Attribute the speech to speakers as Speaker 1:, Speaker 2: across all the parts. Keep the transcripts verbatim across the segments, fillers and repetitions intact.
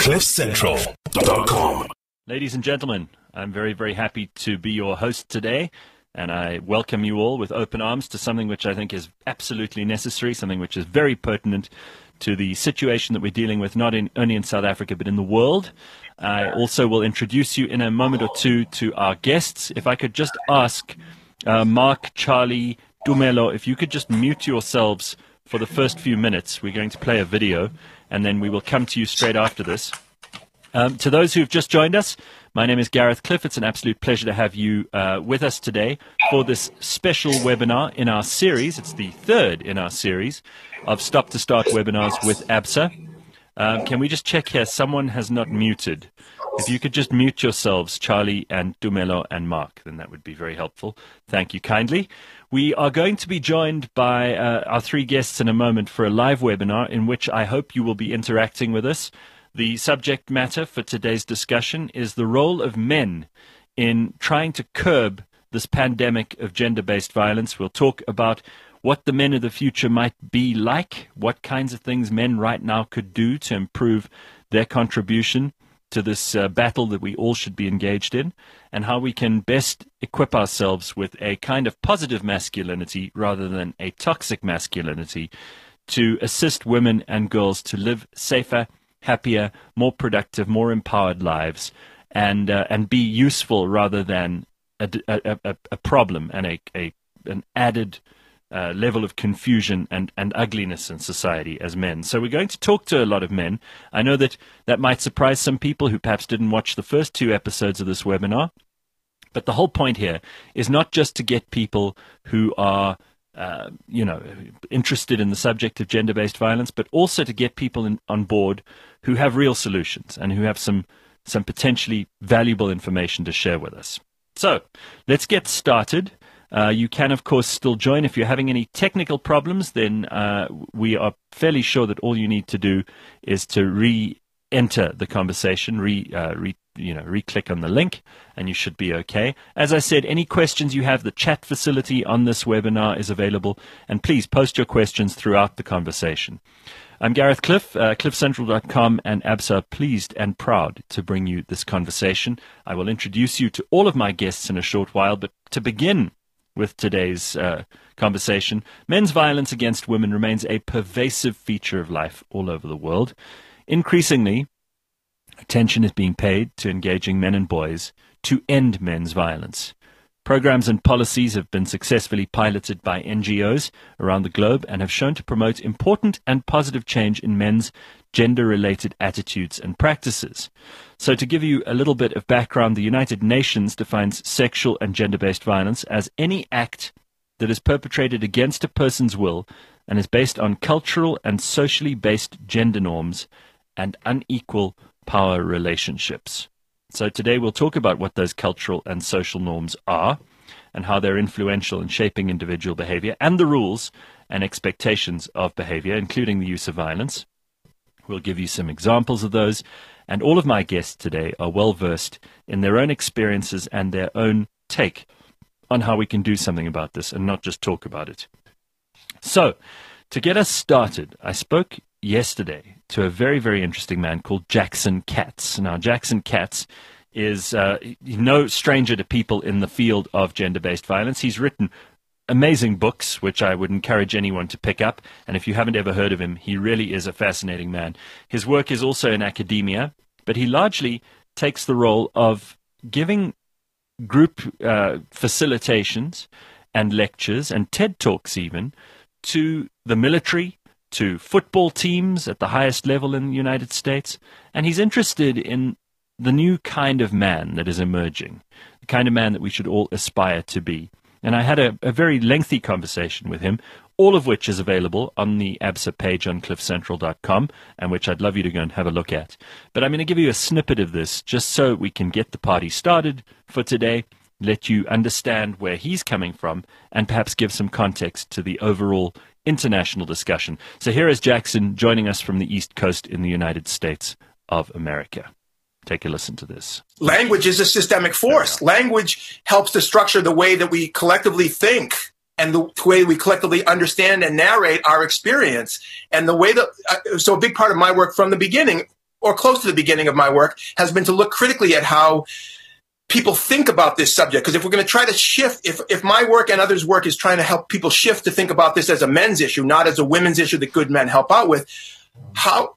Speaker 1: cliff central dot com.
Speaker 2: Ladies and gentlemen, I'm very, very happy to be your host today, and I welcome you all with open arms to something which I think is absolutely necessary, something which is very pertinent to the situation that we're dealing with, not in, only in South Africa, but in the world. I also will introduce you in a moment or two to our guests. If I could just ask uh, Mark, Charlie, Dumelo, if you could just mute yourselves for the first few minutes. We're going to play a video, and then we will come to you straight after this. Um, to those who've just joined us, my name is Gareth Cliff. It's an absolute pleasure to have you uh, with us today for this special webinar in our series. It's the third in our series of Stop to Start webinars with ABSA. Um, can we just check here? Someone has not muted. If you could just mute yourselves, Charlie and Dumelo and Mark, then that would be very helpful. Thank you kindly. We are going to be joined by uh, our three guests in a moment for a live webinar in which I hope you will be interacting with us. The subject matter for today's discussion is the role of men in trying to curb this pandemic of gender-based violence. We'll talk about what the men of the future might be like, what kinds of things men right now could do to improve their contribution to this uh, battle that we all should be engaged in, and how we can best equip ourselves with a kind of positive masculinity rather than a toxic masculinity to assist women and girls to live safer, happier, more productive, more empowered lives, and uh, and be useful rather than a, a, a, a problem and a, a an added uh, level of confusion and, and ugliness in society as men. So we're going to talk to a lot of men. I know that that might surprise some people who perhaps didn't watch the first two episodes of this webinar, but the whole point here is not just to get people who are Uh, you know, interested in the subject of gender-based violence, but also to get people in, on board who have real solutions and who have some some potentially valuable information to share with us. So, let's get started. Uh, you can, of course, still join. If you're having any technical problems, then uh, we are fairly sure that all you need to do is to re-enter the conversation, re, uh, re you know, re-click on the link, and you should be okay. As I said, any questions you have, the chat facility on this webinar is available, and please post your questions throughout the conversation. I'm Gareth Cliff, uh, cliff central dot com, and ABSA are pleased and proud to bring you this conversation. I will introduce you to all of my guests in a short while, but to begin with today's uh, conversation, men's violence against women remains a pervasive feature of life all over the world. Increasingly, attention is being paid to engaging men and boys to end men's violence. Programs and policies have been successfully piloted by N G Os around the globe and have shown to promote important and positive change in men's gender-related attitudes and practices. So to give you a little bit of background, the United Nations defines sexual and gender-based violence as any act that is perpetrated against a person's will and is based on cultural and socially based gender norms and unequal power relationships. So today we'll talk about what those cultural and social norms are and how they're influential in shaping individual behavior and the rules and expectations of behavior, including the use of violence. We'll give you some examples of those, and all of my guests today are well versed in their own experiences and their own take on how we can do something about this and not just talk about it. So, to get us started, I spoke yesterday to a very, very interesting man called Jackson Katz. Now, Jackson Katz is uh, no stranger to people in the field of gender-based violence. He's written amazing books, which I would encourage anyone to pick up. And if you haven't ever heard of him, he really is a fascinating man. His work is also in academia, but he largely takes the role of giving group uh, facilitations and lectures and TED Talks even to the military, to football teams at the highest level in the United States, and he's interested in the new kind of man that is emerging, the kind of man that we should all aspire to be. And I had a, a very lengthy conversation with him, all of which is available on the ABSA page on cliff central dot com, and which I'd love you to go and have a look at. But I'm going to give you a snippet of this just so we can get the party started for today, let you understand where he's coming from, and perhaps give some context to the overall international discussion. So here is Jackson joining us from the East Coast in the United States of America. Take a listen to this.
Speaker 3: Language is a systemic force. Language helps to structure the way that we collectively think and the way we collectively understand and narrate our experience. And the way that, uh, so a big part of my work from the beginning or close to the beginning of my work, has been to look critically at how people think about this subject. Because if we're going to try to shift, if, if my work and others' work is trying to help people shift to think about this as a men's issue, not as a women's issue that good men help out with, how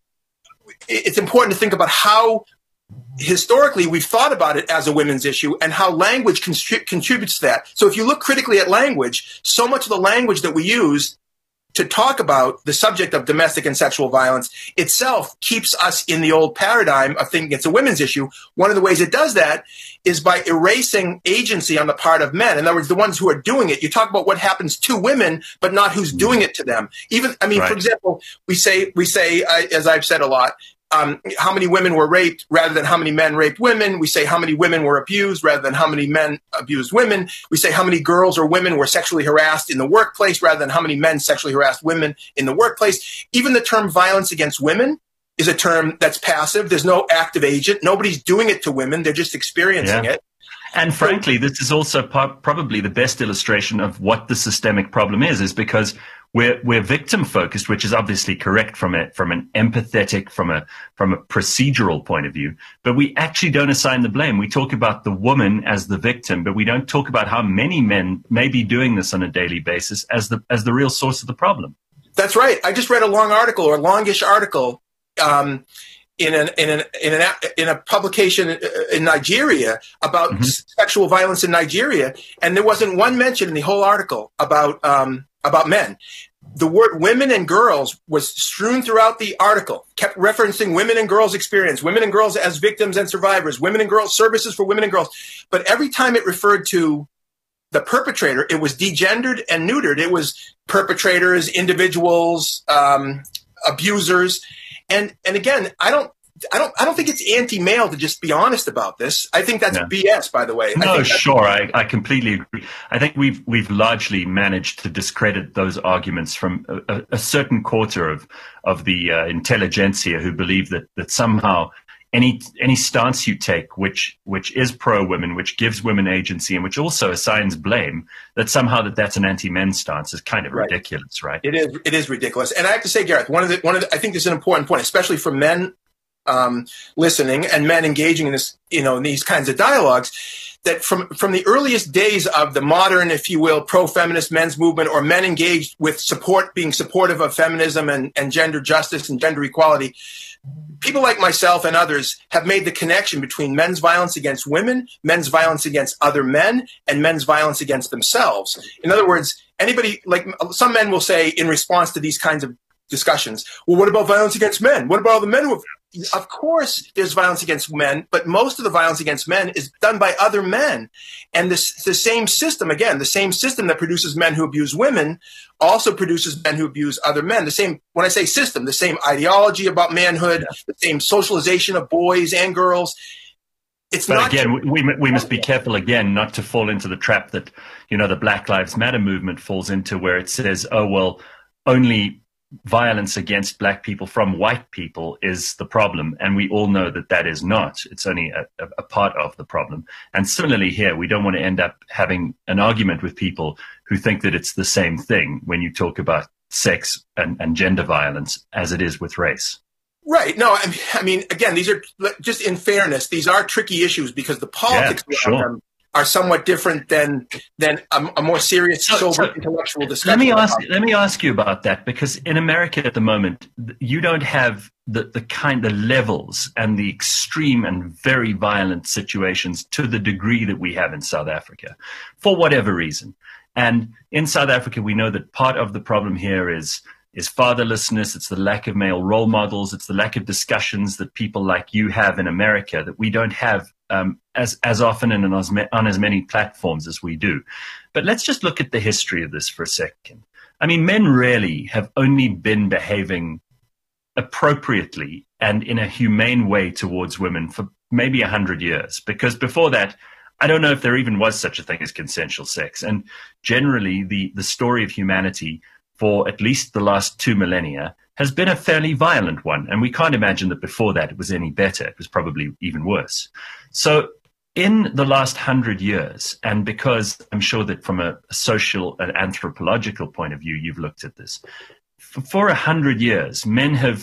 Speaker 3: it's important to think about how historically we've thought about it as a women's issue and how language constri- contributes to that. So if you look critically at language, so much of the language that we use to talk about the subject of domestic and sexual violence itself keeps us in the old paradigm of thinking it's a women's issue. One of the ways it does that is by erasing agency on the part of men. In other words, the ones who are doing it. You talk about what happens to women, but not who's doing it to them. Even, I mean, right. For example, we say, we say, uh, as I've said a lot, Um, how many women were raped rather than how many men raped women. We say how many women were abused rather than how many men abused women. We say how many girls or women were sexually harassed in the workplace rather than how many men sexually harassed women in the workplace. Even the term violence against women is a term that's passive. There's no active agent. Nobody's doing it to women. They're just experiencing
Speaker 2: yeah.
Speaker 3: it.
Speaker 2: And frankly, this is also po- probably the best illustration of what the systemic problem is, is because we're, we're victim focused, which is obviously correct from a, from an empathetic, from a, from a procedural point of view, but we actually don't assign the blame. We talk about the woman as the victim, but we don't talk about how many men may be doing this on a daily basis as the, as the real source of the problem.
Speaker 3: That's right. I just read a long article or a longish article, um, in an in an in an in a publication in Nigeria about mm-hmm. sexual violence in Nigeria, and there wasn't one mention in the whole article about um, about men. The word women and girls was strewn throughout the article, kept referencing women and girls' experience, women and girls as victims and survivors, women and girls services for women and girls. But every time it referred to the perpetrator, it was degendered and neutered. It was perpetrators, individuals, um, abusers. And and again, I don't I don't I don't think it's anti-male to just be honest about this. I think that's
Speaker 2: yeah.
Speaker 3: B S, by the way.
Speaker 2: No,
Speaker 3: I
Speaker 2: sure, I, I completely agree. I think we've we've largely managed to discredit those arguments from a, a certain quarter of of the uh, intelligentsia who believe that that somehow any any stance you take, which which is pro women, which gives women agency, and which also assigns blame, that somehow that that's an anti-men stance is kind of right. ridiculous, right?
Speaker 3: It is. It is ridiculous. And I have to say, Gareth, one of the one of the, I think this is an important point, especially for men um, listening and men engaging in this, you know, in these kinds of dialogues. That from from the earliest days of the modern, if you will, pro-feminist men's movement, or men engaged with support, being supportive of feminism and, and gender justice and gender equality, people like myself and others have made the connection between men's violence against women, men's violence against other men, and men's violence against themselves. In other words, anybody, like some men will say in response to these kinds of discussions, well, what about violence against men? What about all the men who have... Of course, there's violence against men, but most of the violence against men is done by other men. And this, the same system, again, the same system that produces men who abuse women also produces men who abuse other men. The same, when I say system, the same ideology about manhood, yeah. the same socialization of boys and girls. It's
Speaker 2: but
Speaker 3: not
Speaker 2: again, we, we must be careful, again, not to fall into the trap that, you know, the Black Lives Matter movement falls into, where it says, oh, well, only violence against black people from white people is the problem. And we all know that that is not. It's only a, a part of the problem. And similarly here, we don't want to end up having an argument with people who think that it's the same thing when you talk about sex and, and gender violence as it is with race.
Speaker 3: Right. No, I mean, I mean, again, these are, just in fairness, these are tricky issues because the politics
Speaker 2: yeah,
Speaker 3: around
Speaker 2: sure.
Speaker 3: them are somewhat different than than a, a more serious,
Speaker 2: so,
Speaker 3: sober,
Speaker 2: so
Speaker 3: intellectual discussion.
Speaker 2: Let me ask. Let me ask you about that, because in America at the moment, you don't have the the kind, the levels and the extreme and very violent situations to the degree that we have in South Africa, for whatever reason. And in South Africa, we know that part of the problem here is is fatherlessness. It's the lack of male role models. It's the lack of discussions that people like you have in America that we don't have um, as as often and on as, on as many platforms as we do. But let's just look at the history of this for a second. I mean, men really have only been behaving appropriately and in a humane way towards women for maybe a hundred years, because before that, I don't know if there even was such a thing as consensual sex. And generally, the the story of humanity for at least the last two millennia has been a fairly violent one. And we can't imagine that before that it was any better. It was probably even worse. So in the last hundred years, and because I'm sure that from a social and anthropological point of view, you've looked at this, for a hundred years, men have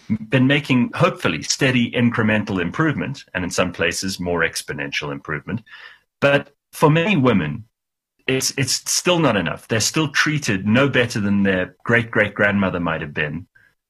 Speaker 2: been making, hopefully, steady incremental improvement, and in some places more exponential improvement. But for many women, it's it's still not enough. They're still treated no better than their great-great-grandmother might have been.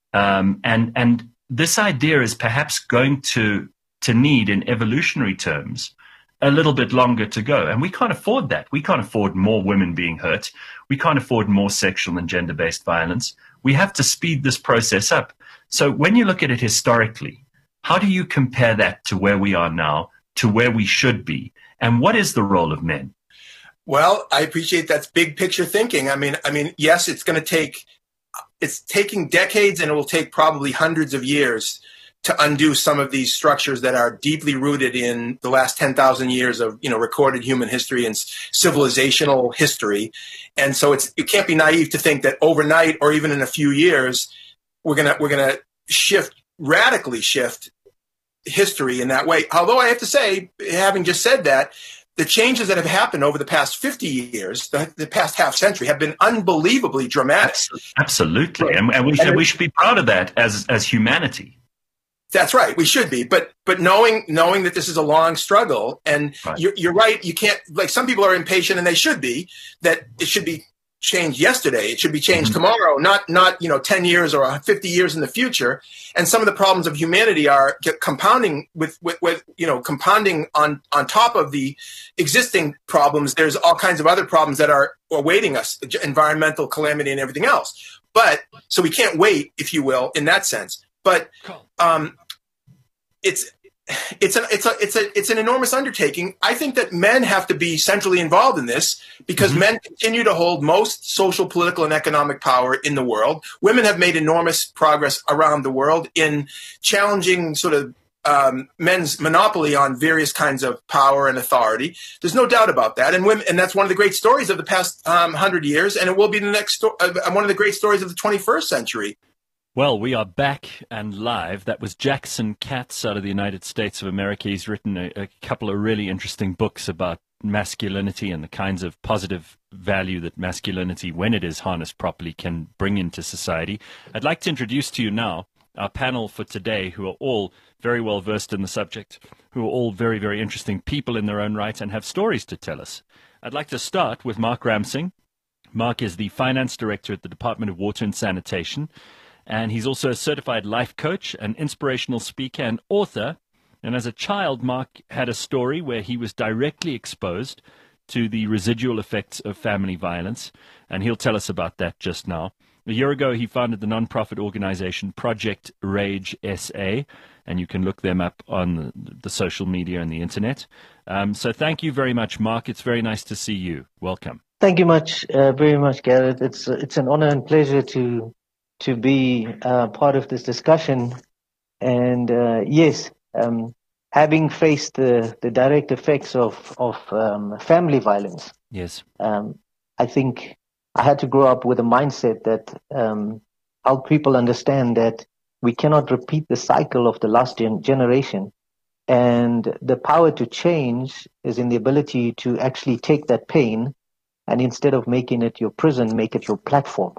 Speaker 2: Um, and and this idea is perhaps going to to need, in evolutionary terms, a little bit longer to go. And we can't afford that. We can't afford more women being hurt. We can't afford more sexual and gender-based violence. We have to speed this process up. So when you look at it historically, how do you compare that to where we are now, to where we should be? And what is the role of men?
Speaker 3: Well, I appreciate that's big picture thinking. I mean, I mean, yes, it's going to take, it's taking decades, and it will take probably hundreds of years to undo some of these structures that are deeply rooted in the last ten thousand years of, you know, recorded human history and civilizational history. And so it's, it can't be naive to think that overnight or even in a few years, we're going to, we're going to shift, radically shift history in that way. Although I have to say, having just said that, the changes that have happened over the past fifty years, the, the past half century, have been unbelievably dramatic.
Speaker 2: Absolutely. And, and, we, should, and we should be proud of that as, as humanity.
Speaker 3: That's right. We should be, but but knowing knowing that this is a long struggle, and right. you're, you're right. You can't, like, some people are impatient, and they should be, that it should be changed yesterday. It should be changed mm-hmm. tomorrow, not not you know ten years or fifty years in the future. And some of the problems of humanity are compounding with with, with you know compounding on on top of the existing problems. There's all kinds of other problems that are awaiting us, environmental calamity and everything else. But so we can't wait, if you will, in that sense. But um, it's it's an it's a it's a it's an enormous undertaking. I think that men have to be centrally involved in this, because mm-hmm. men continue to hold most social, political, and economic power in the world. Women have made enormous progress around the world in challenging sort of um, men's monopoly on various kinds of power and authority. There's no doubt about that, and women, and that's one of the great stories of the past um, hundred years, and it will be the next sto- uh, one of the great stories of the twenty-first century.
Speaker 2: Well, we are back and live. That was Jackson Katz out of the United States of America. He's written a, a couple of really interesting books about masculinity and the kinds of positive value that masculinity, when it is harnessed properly, can bring into society. I'd like to introduce to you now our panel for today, who are all very well versed in the subject, who are all very, very interesting people in their own right and have stories to tell us. I'd like to start with Mark Ramsing. Mark is the finance director at the Department of Water and Sanitation. And he's also a certified life coach, an inspirational speaker, and author. And as a child, Mark had a story where he was directly exposed to the residual effects of family violence. And he'll tell us about that just now. A year ago, he founded the nonprofit organization Project Rage S A. And you can look them up on the, the social media and the internet. Um, so thank you very much, Mark. It's very nice to see you. Welcome.
Speaker 4: Thank you much, uh, very much, Garrett. It's, it's an honor and pleasure to... to be uh, part of this discussion. And uh, yes, um, having faced the, the direct effects of, of um, family violence,
Speaker 2: yes,
Speaker 4: um, I think I had to grow up with a mindset that um, helped people understand that we cannot repeat the cycle of the last gen- generation. And the power to change is in the ability to actually take that pain and, instead of making it your prison, make it your platform.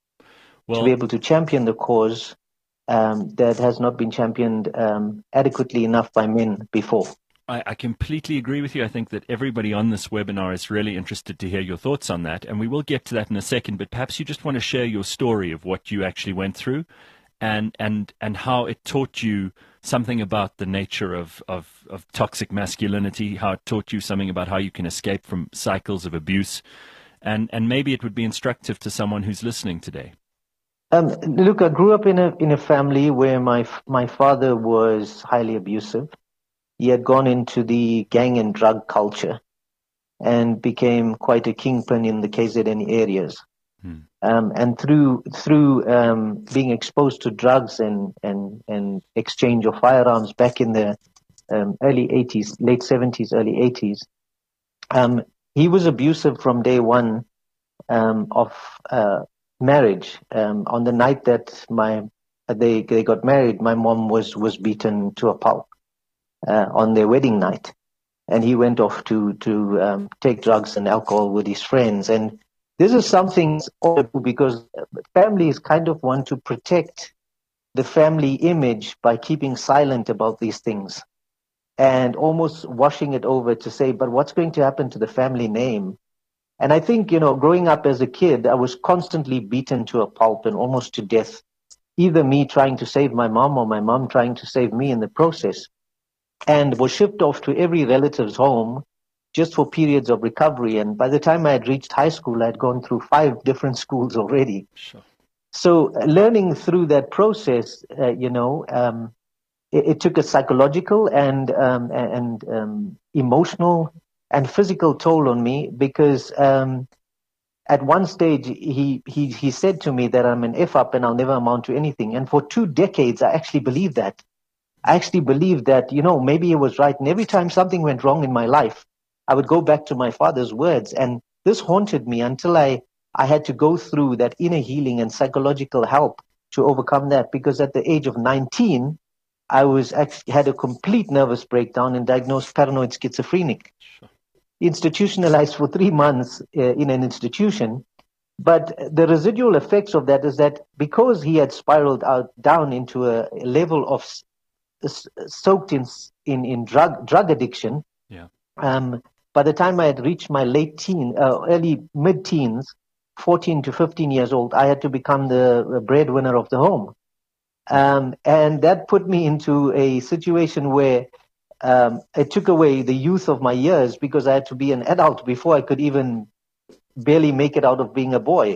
Speaker 4: Well, to be able to champion the cause um, that has not been championed um, adequately enough by men before.
Speaker 2: I, I completely agree with you. I think that everybody on this webinar is really interested to hear your thoughts on that, and we will get to that in a second, but perhaps you just want to share your story of what you actually went through and and, and how it taught you something about the nature of, of, of toxic masculinity, how it taught you something about how you can escape from cycles of abuse, and, and maybe it would be instructive to someone who's listening today.
Speaker 4: Um, look, I grew up in a in a family where my my father was highly abusive. He had gone into the gang and drug culture and became quite a kingpin in the K Z N areas. Hmm. Um, and through through um, being exposed to drugs and, and, and exchange of firearms back in the um, early eighties, late seventies, early eighties, um, he was abusive from day one um, of uh, marriage. Um, on the night that my they they got married, my mom was was beaten to a pulp uh, on their wedding night, and he went off to to um, take drugs and alcohol with his friends. And this is something horrible, because families kind of want to protect the family image by keeping silent about these things and almost washing it over to say, but what's going to happen to the family name? And I think, you know, growing up as a kid, I was constantly beaten to a pulp and almost to death, either me trying to save my mom or my mom trying to save me in the process, and was shipped off to every relative's home just for periods of recovery. And by the time I had reached high school, I had gone through five different schools already.
Speaker 2: Sure.
Speaker 4: So uh, learning through that process, uh, you know, um, it, it took a psychological and um, and um, emotional and physical toll on me, because um, at one stage he, he he said to me that I'm an F-up and I'll never amount to anything. And for two decades, I actually believed that. I actually believed that, you know, maybe he was right. And every time something went wrong in my life, I would go back to my father's words. And this haunted me until I, I had to go through that inner healing and psychological help to overcome that. Because at the age of nineteen, I was actually had a complete nervous breakdown and diagnosed paranoid schizophrenic.
Speaker 2: Sure.
Speaker 4: Institutionalized for three months uh, in an institution. But the residual effects of that is that because he had spiraled out down into a level of s- soaked in, in, in drug, drug addiction,
Speaker 2: Yeah.
Speaker 4: um, by the time I had reached my late teen, uh, early mid-teens, fourteen to fifteen years old, I had to become the breadwinner of the home. Um, and that put me into a situation where um, it took away the youth of my years, because I had to be an adult before I could even barely make it out of being a boy.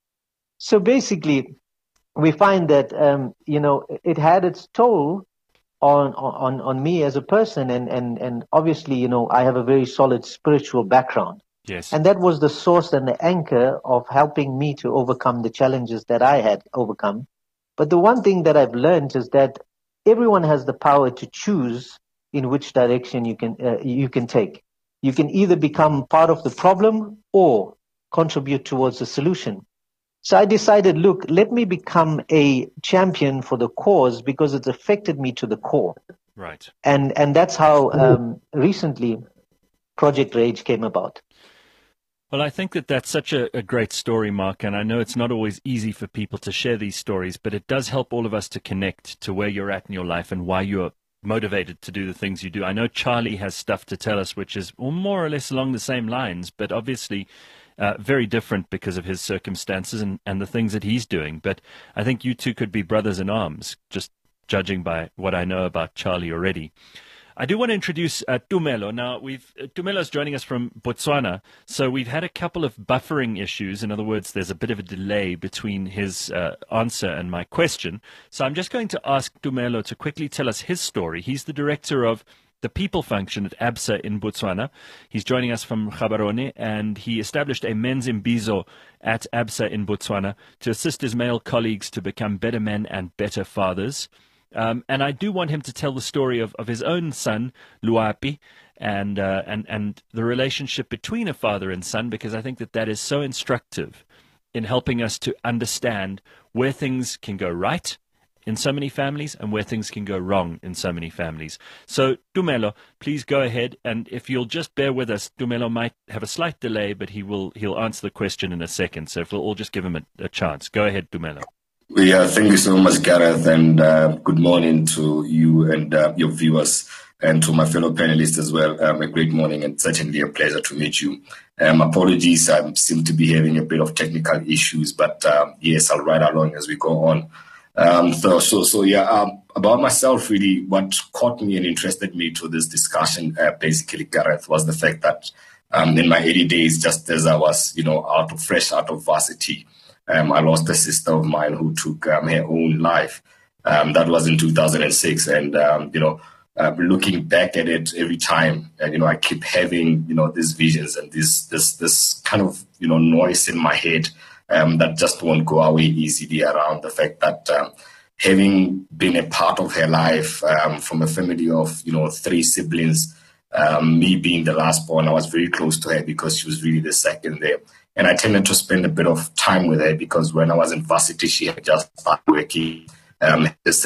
Speaker 4: So basically, we find that, um, you know, it had its toll on, on, on me as a person. And, and, and obviously, you know, I have a very solid spiritual background.
Speaker 2: Yes.
Speaker 4: And that was the source and the anchor of helping me to overcome the challenges that I had overcome. But the one thing that I've learned is that everyone has the power to choose in which direction you can uh, you can take. You can either become part of the problem or contribute towards the solution. So I decided, look, let me become a champion for the cause, because it's affected me to the core.
Speaker 2: Right.
Speaker 4: And and that's how um, recently Project Rage came about.
Speaker 2: Well, I think that that's such a, a great story, Mark, and I know it's not always easy for people to share these stories, but it does help all of us to connect to where you're at in your life and why you're motivated to do the things you do. I know Charlie has stuff to tell us which is more or less along the same lines, but obviously uh, very different because of his circumstances and, and the things that he's doing. But I think you two could be brothers in arms, just judging by what I know about Charlie already. I do want to introduce uh, Tumelo. Now, we've uh, Tumelo's joining us from Botswana, so we've had a couple of buffering issues. In other words, there's a bit of a delay between his uh, answer and my question. So I'm just going to ask Tumelo to quickly tell us his story. He's the director of the people function at ABSA in Botswana. He's joining us from Gaborone, and he established a men's imbizo at ABSA in Botswana to assist his male colleagues to become better men and better fathers. Um, and I do want him to tell the story of, of his own son, Luapi, and, uh, and, and the relationship between a father and son, because I think that that is so instructive in helping us to understand where things can go right in so many families and where things can go wrong in so many families. So, Tumelo, please go ahead, and if you'll just bear with us, Tumelo might have a slight delay, but he will he'll answer the question in a second. So if we'll all just give him a, a chance. Go ahead, Tumelo.
Speaker 1: Yeah, thank you so much, Gareth, and uh, good morning to you and uh, your viewers, and to my fellow panelists as well. Um, a great morning, and certainly a pleasure to meet you. Um, apologies, I seem to be having a bit of technical issues, but um, yes, I'll ride along as we go on. Um, so, so, so yeah, um, about myself, really, what caught me and interested me to this discussion, uh, basically, Gareth, was the fact that um, in my early days, just as I was, you know, out of fresh out of varsity, Um, I lost a sister of mine who took um, her own life. Um, that was in two thousand six. And, um, you know, uh, looking back at it every time, and, you know, I keep having, you know, these visions and this, this, this kind of, you know, noise in my head um, that just won't go away easily around the fact that um, having been a part of her life um, from a family of, you know, three siblings, um, me being the last born, I was very close to her because she was really the second there. And I tended to spend a bit of time with her because when I was in varsity, she had just started working, um,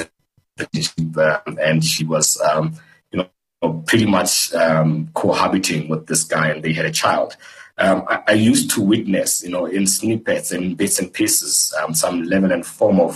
Speaker 1: and she was, um, you know, pretty much um, cohabiting with this guy, and they had a child. Um, I, I used to witness, you know, in snippets and bits and pieces, um, some level and form of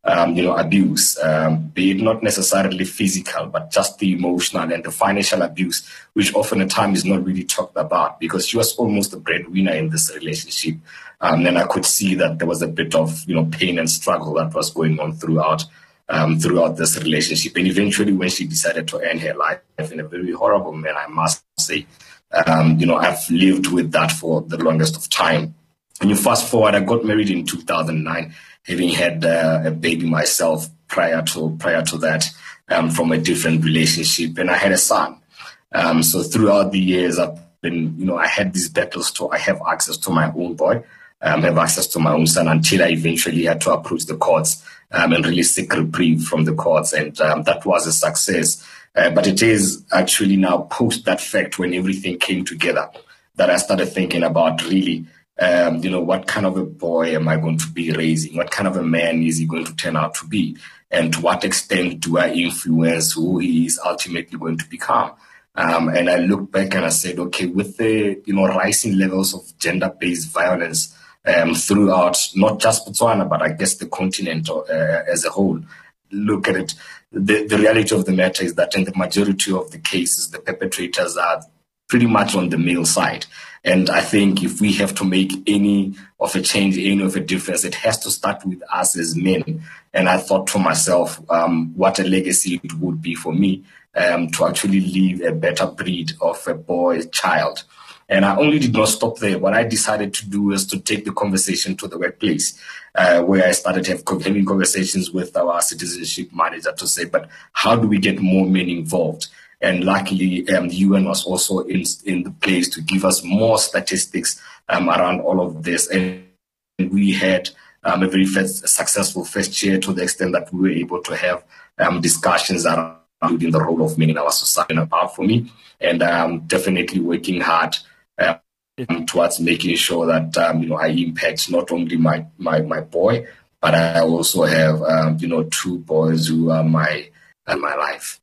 Speaker 1: um, you know, abuse, um, be it not necessarily physical, but just the emotional and the financial abuse, which often at times is not really talked about, because she was almost the breadwinner in this relationship. Um, and I could see that there was a bit of, you know, pain and struggle that was going on throughout um, throughout this relationship. And eventually, when she decided to end her life in a very horrible manner, I must say, um, you know, I've lived with that for the longest of time. And you fast forward, I got married in two thousand nine, having had uh, a baby myself prior to prior to that, um, from a different relationship, and I had a son. Um, so throughout the years, I've been, you know, I had these battles to I have access to my own boy, um, have access to my own son, until I eventually had to approach the courts um, and really seek reprieve from the courts, and um, that was a success. Uh, but it is actually now post that fact, when everything came together, that I started thinking about really. Um, you know, what kind of a boy am I going to be raising? What kind of a man is he going to turn out to be? And to what extent do I influence who he is ultimately going to become? Um, and I looked back and I said, okay, with the, you know, rising levels of gender-based violence um, throughout, not just Botswana, but I guess the continent uh, as a whole, look at it. The, the reality of the matter is that in the majority of the cases, the perpetrators are pretty much on the male side. And I think if we have to make any of a change, any of a difference, it has to start with us as men. And I thought to myself, um, what a legacy it would be for me um, to actually leave a better breed of a boy child. And I only did not stop there. What I decided to do was to take the conversation to the workplace, uh, where I started have, having conversations with our citizenship manager to say, but how do we get more men involved? And luckily, um, the U N was also in, in the place to give us more statistics um, around all of this. And we had um, a very first, successful first year, to the extent that we were able to have um, discussions around the role of men in our society. And apart from me, and um, definitely working hard um, towards making sure that um, you know, I impact not only my, my, my boy, but I also have um, you know, two boys who are my in my life.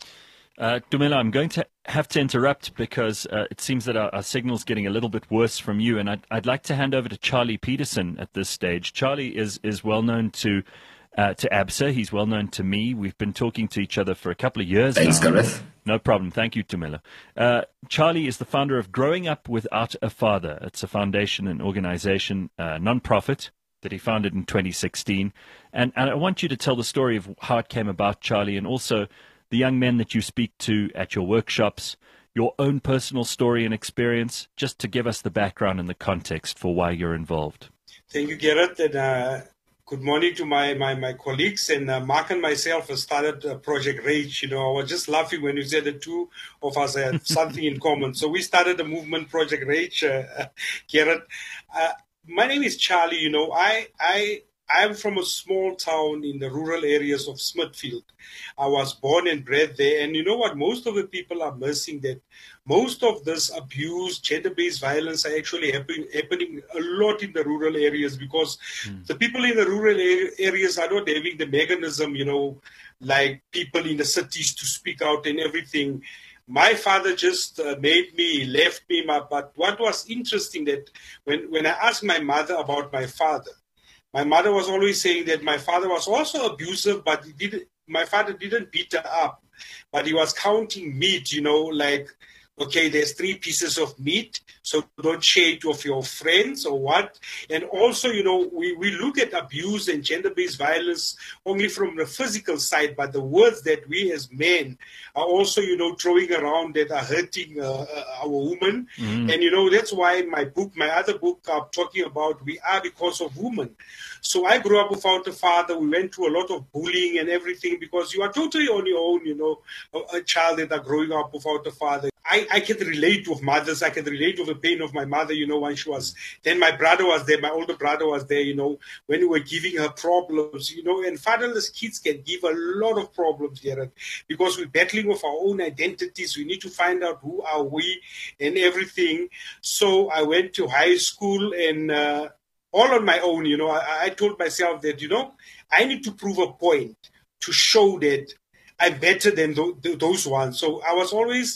Speaker 2: Uh, Dumela, I'm going to have to interrupt because uh, it seems that our, our signal's getting a little bit worse from you, and I'd, I'd like to hand over to Charlie Peterson at this stage. Charlie is, is well known to uh, to ABSA. He's well known to me. We've been talking to each other for a couple of years
Speaker 1: Thanks,
Speaker 2: now.
Speaker 1: Gareth.
Speaker 2: No problem. Thank you, Dumela. Uh, Charlie is the founder of Growing Up Without a Father. It's a foundation and organization, uh, non-profit, that he founded in twenty sixteen. And, and I want you to tell the story of how it came about, Charlie, and also the young men that you speak to at your workshops, your own personal story and experience, just to give us the background and the context for why you're involved.
Speaker 5: Thank you, Gareth, and uh, good morning to my, my, my colleagues. And uh, Mark and myself have started uh, Project Rage. You know, I was just laughing when you said the two of us had something in common. So we started the movement Project Rage, uh, uh, Gareth. Uh, my name is Charlie. You know, I I. I'm from a small town in the rural areas of Smithfield. I was born and bred there. And you know what? Most of the people are missing that most of this abuse, gender-based violence are actually happen, happening a lot in the rural areas, because mm. the people in the rural areas are not having the mechanism, you know, like people in the cities to speak out and everything. My father just uh, made me, he left me. My, but what was interesting that when, when I asked my mother about my father, my mother was always saying that my father was also abusive, but he didn't, my father didn't beat her up, but he was counting meat, you know, like, okay, there's three pieces of meat, so don't share it with your friends or what. And also, you know, we, we look at abuse and gender-based violence only from the physical side, but the words that we as men are also, you know, throwing around that are hurting uh, our women. Mm. And, you know, that's why my book, my other book, I'm talking about We Are Because of Women. So I grew up without a father. We went through a lot of bullying and everything, because you are totally on your own, you know, a, a child that are growing up without a father. I, I can relate with mothers. I can relate with the pain of my mother, you know, when she was, then my brother was there, my older brother was there, you know, when we were giving her problems, you know, and fatherless kids can give a lot of problems here, because we're battling with our own identities. We need to find out who are we and everything. So I went to high school and uh, all on my own, you know, I, I told myself that, you know, I need to prove a point to show that I'm better than th- th- those ones. So I was always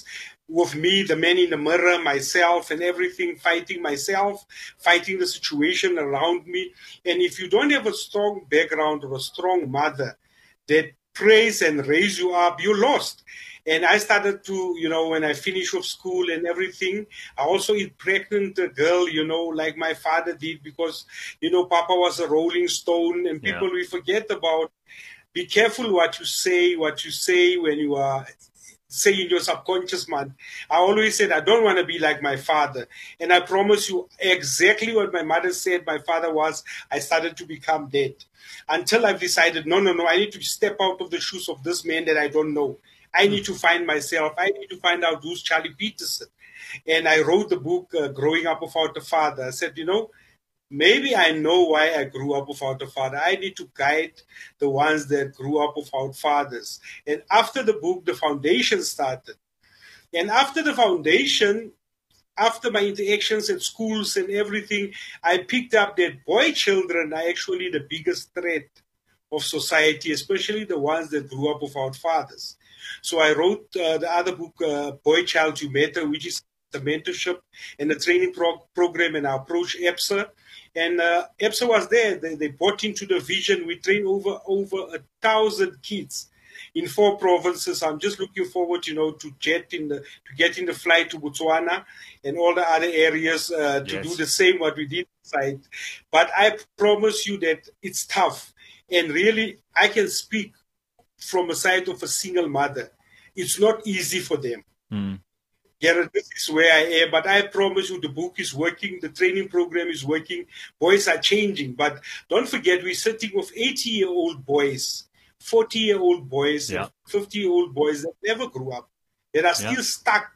Speaker 5: with me, the man in the mirror, myself and everything, fighting myself, fighting the situation around me. And if you don't have a strong background or a strong mother that prays and raise you up, you're lost. And I started to, you know, when I finished with school and everything, I also impregnant a girl, you know, like my father did, because, you know, Papa was a rolling stone, and people yeah. we forget about. Be careful what you say, what you say when you are saying your subconscious mind. I always said, I don't want to be like my father. And I promise you exactly what my mother said my father was. I started to become dead until I've decided, no, no, no, I need to step out of the shoes of this man that I don't know. I need to find myself. I need to find out who's Charlie Peterson. And I wrote the book, uh, Growing Up Without a Father. I said, you know, maybe I know why I grew up without a father. I need to guide the ones that grew up without fathers. And after the book, the foundation started. And after the foundation, after my interactions at schools and everything, I picked up that boy children are actually the biggest threat of society, especially the ones that grew up without fathers. So I wrote uh, the other book, uh, Boy Child You Mentor, which is the mentorship and the training pro- program, and I approached E B S A. And uh, E B S A was there. They, they bought into the vision. We trained over over a thousand kids in four provinces. I'm just looking forward, you know, to jet in the to get in the flight to Botswana and all the other areas uh, to yes. do the same what we did inside. But I promise you that it's tough, and really I can speak from a side of a single mother. It's not easy for them. Mm. Gerard, this is where I am, but I promise you the book is working, the training program is working, boys are changing. But don't forget, we're sitting with eighty-year-old boys, forty-year-old boys, yeah. fifty-year-old boys that never grew up, that are still yeah. stuck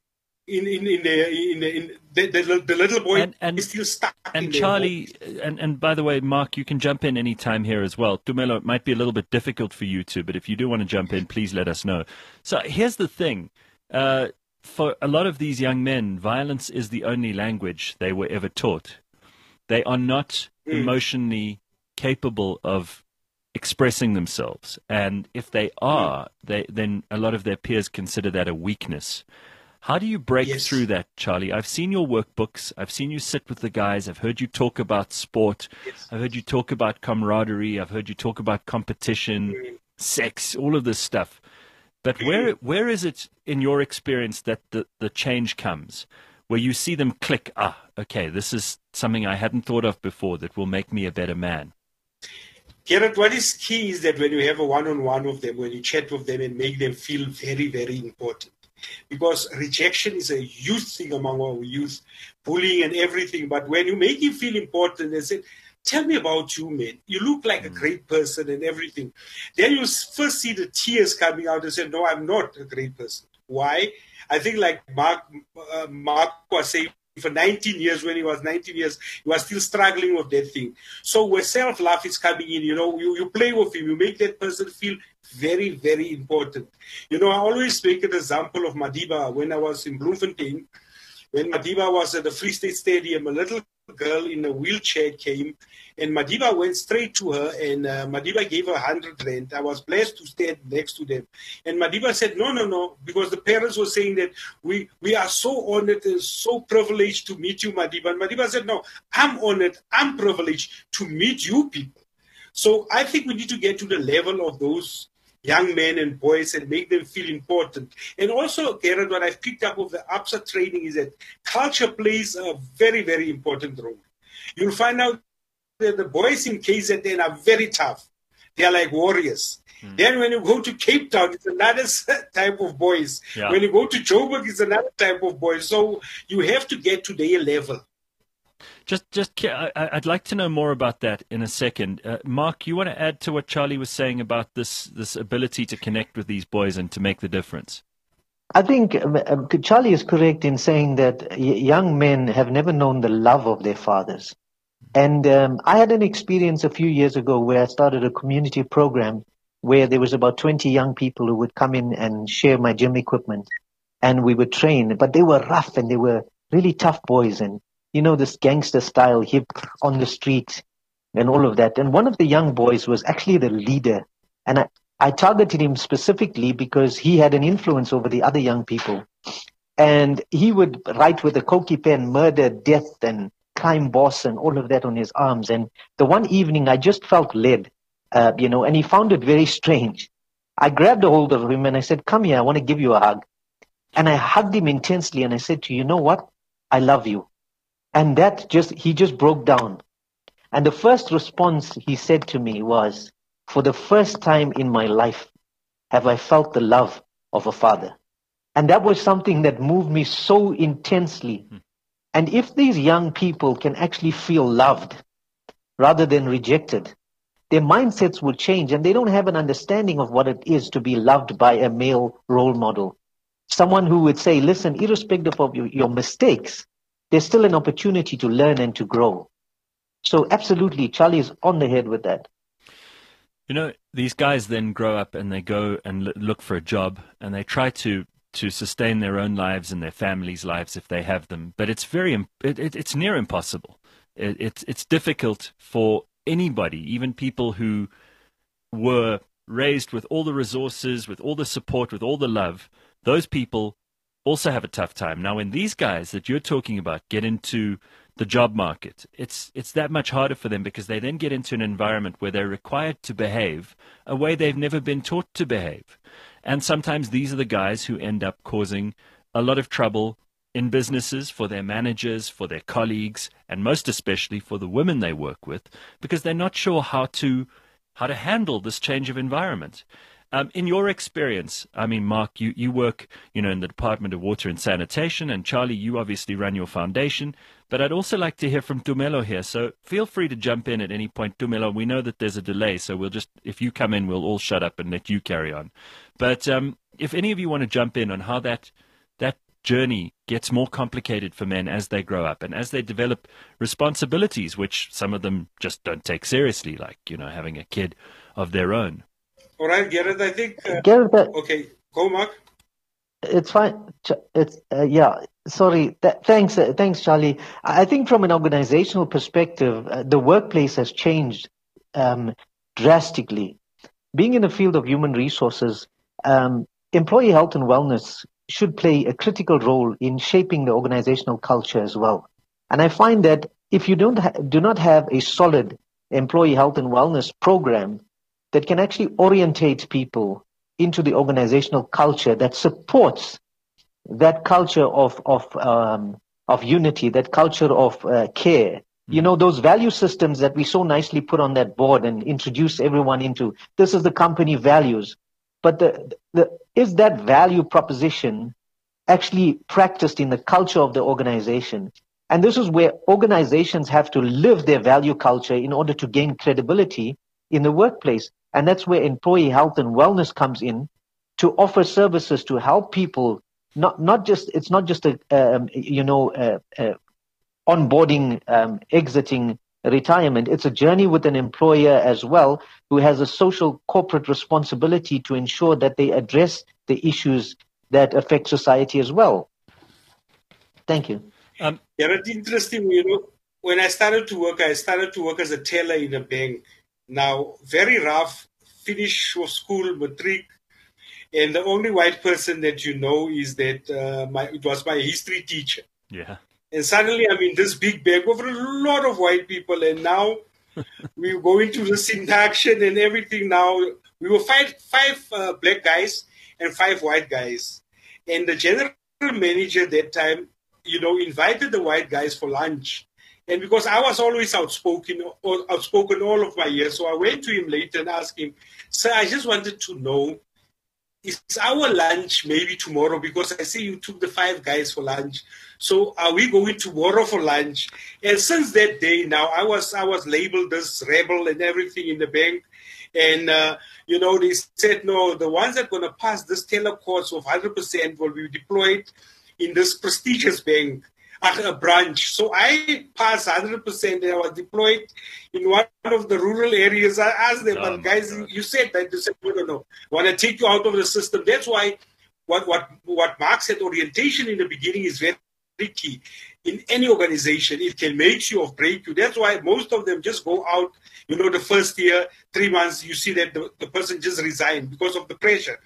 Speaker 5: in, in, in, the, in, the, in the, the, the little boy and, and, is still stuck
Speaker 2: and
Speaker 5: in
Speaker 2: Charlie, and, and by the way, Mark, you can jump in any time here as well. Tumelo, it might be a little bit difficult for you two, but if you do want to jump in, please let us know. So here's the thing. Uh, For a lot of these young men, violence is the only language they were ever taught. They are not mm. emotionally capable of expressing themselves. And if they are, mm. they, then a lot of their peers consider that a weakness. How do you break yes. through that, Charlie? I've seen your workbooks. I've seen you sit with the guys. I've heard you talk about sport. Yes. I've heard you talk about camaraderie. I've heard you talk about competition, mm. sex, all of this stuff. But where where is it in your experience that the, the change comes, where you see them click, ah, okay, this is something I hadn't thought of before that will make me a better man?
Speaker 5: Gerard, what is key is that when you have a one-on-one with them, when you chat with them and make them feel very, very important. Because rejection is a huge thing among our youth, bullying and everything. But when you make him feel important and say, tell me about you, man. You look like a great person and everything. Then you first see the tears coming out and say, no, I'm not a great person. Why? I think like Mark, uh, Mark was saying, for nineteen years, when he was nineteen years, he was still struggling with that thing. So where self-love is coming in, you know, you, you play with him, you make that person feel very, very important. You know, I always make an example of Madiba. When I was in Bloemfontein, when Madiba was at the Free State Stadium, a little girl in a wheelchair came, and Madiba went straight to her, and uh, Madiba gave her one hundred rand. I was blessed to stand next to them. And Madiba said, no, no, no, because the parents were saying that we, we are so honored and so privileged to meet you, Madiba. And Madiba said, no, I'm honored, I'm privileged to meet you people. So I think we need to get to the level of those young men and boys and make them feel important. And also, Gerard, what I've picked up of the A B S A training is that culture plays a very, very important role. You'll find out that the boys in K Z N are very tough. They are like warriors. Mm. Then when you go to Cape Town, it's another type of boys. Yeah. When you go to Joburg, it's another type of boys. So you have to get to their level.
Speaker 2: Just, just, I'd like to know more about that in a second. Uh, Mark, you want to add to what Charlie was saying about this, this ability to connect with these boys and to make the difference?
Speaker 4: I think um, Charlie is correct in saying that young men have never known the love of their fathers. And um, I had an experience a few years ago where I started a community program where there was about twenty young people who would come in and share my gym equipment, and we would train. But they were rough and they were really tough boys, and you know, this gangster style, hip on the street and all of that. And one of the young boys was actually the leader. And I, I targeted him specifically because he had an influence over the other young people. And he would write with a Koki pen, murder, death, and crime boss, and all of that on his arms. And the one evening, I just felt led, uh, you know, and he found it very strange. I grabbed a hold of him and I said, come here, I want to give you a hug. And I hugged him intensely and I said to you, you know what? I love you. And that just, he just broke down. And the first response he said to me was, for the first time in my life, have I felt the love of a father. And that was something that moved me so intensely. Hmm. And if these young people can actually feel loved rather than rejected, their mindsets will change, and they don't have an understanding of what it is to be loved by a male role model. Someone who would say, listen, irrespective of your, your mistakes, there's still an opportunity to learn and to grow. So absolutely, Charlie is on the head with that.
Speaker 2: You know, these guys then grow up and they go and l- look for a job, and they try to, to sustain their own lives and their families' lives if they have them. But it's very, it, it, it's near impossible. It, it's, it's difficult for anybody, even people who were raised with all the resources, with all the support, with all the love. Those people also have a tough time. Now, when these guys that you're talking about get into the job market, it's it's that much harder for them, because they then get into an environment where they're required to behave a way they've never been taught to behave. And sometimes these are the guys who end up causing a lot of trouble in businesses for their managers, for their colleagues, and most especially for the women they work with, because they're not sure how to how to handle this change of environment. Um, in your experience, I mean, Mark, you, you work, you know, in the Department of Water and Sanitation, and Charlie, you obviously run your foundation. But I'd also like to hear from Tumelo here. So feel free to jump in at any point. Tumelo, we know that there's a delay, so we'll just, if you come in, we'll all shut up and let you carry on. But um, if any of you want to jump in on how that that journey gets more complicated for men as they grow up and as they develop responsibilities, which some of them just don't take seriously, like, you know, having a kid of their own.
Speaker 5: All right, Gareth, I think... Uh,
Speaker 4: Gareth, uh,
Speaker 5: okay, go, Mark.
Speaker 4: It's fine. It's uh, yeah. Sorry. Th- thanks, uh, thanks, Charlie. I think from an organizational perspective, uh, the workplace has changed um, drastically. Being in the field of human resources, um, employee health and wellness should play a critical role in shaping the organizational culture as well. And I find that if you don't ha- do not have a solid employee health and wellness program that can actually orientate people into the organizational culture that supports that culture of of um, of unity, that culture of uh, care. Mm-hmm. You know, those value systems that we so nicely put on that board and introduce everyone into. This is the company values. But the, the is that value proposition actually practiced in the culture of the organization? And this is where organizations have to live their value culture in order to gain credibility in the workplace. And that's where employee health and wellness comes in, to offer services to help people. Not not just it's not just a um, you know uh, uh, onboarding, um, exiting retirement. It's a journey with an employer as well, who has a social corporate responsibility to ensure that they address the issues that affect society as well. Thank you.
Speaker 5: Um, yeah, it's interesting. You know, when I started to work, I started to work as a teller in a bank. Now, very rough, finish school, matric, and the only white person that you know is that uh, my it was my history teacher.
Speaker 2: Yeah.
Speaker 5: And suddenly I'm in this big bank with a lot of white people, and now we go into this induction and everything. Now we were five five uh, black guys and five white guys, and the general manager that time, you know, invited the white guys for lunch. And because I was always outspoken, outspoken all of my years, so I went to him later and asked him, "Sir, I just wanted to know, is our lunch maybe tomorrow? Because I see you took the five guys for lunch. So are we going tomorrow for lunch?" And since that day now, I was I was labeled this rebel and everything in the bank. And, uh, you know, they said, no, the ones that are going to pass this teller course of one hundred percent will be deployed in this prestigious bank. A branch. So I passed one hundred percent and I was deployed in one of the rural areas. I asked them, oh, but guys, God. You said that. They said, no, no, no. I want to take you out of the system. That's why what, what, what Mark said, orientation in the beginning is very key. In any organization, it can make you or break you. That's why most of them just go out, you know, the first year, three months, you see that the, the person just resigned because of the pressure.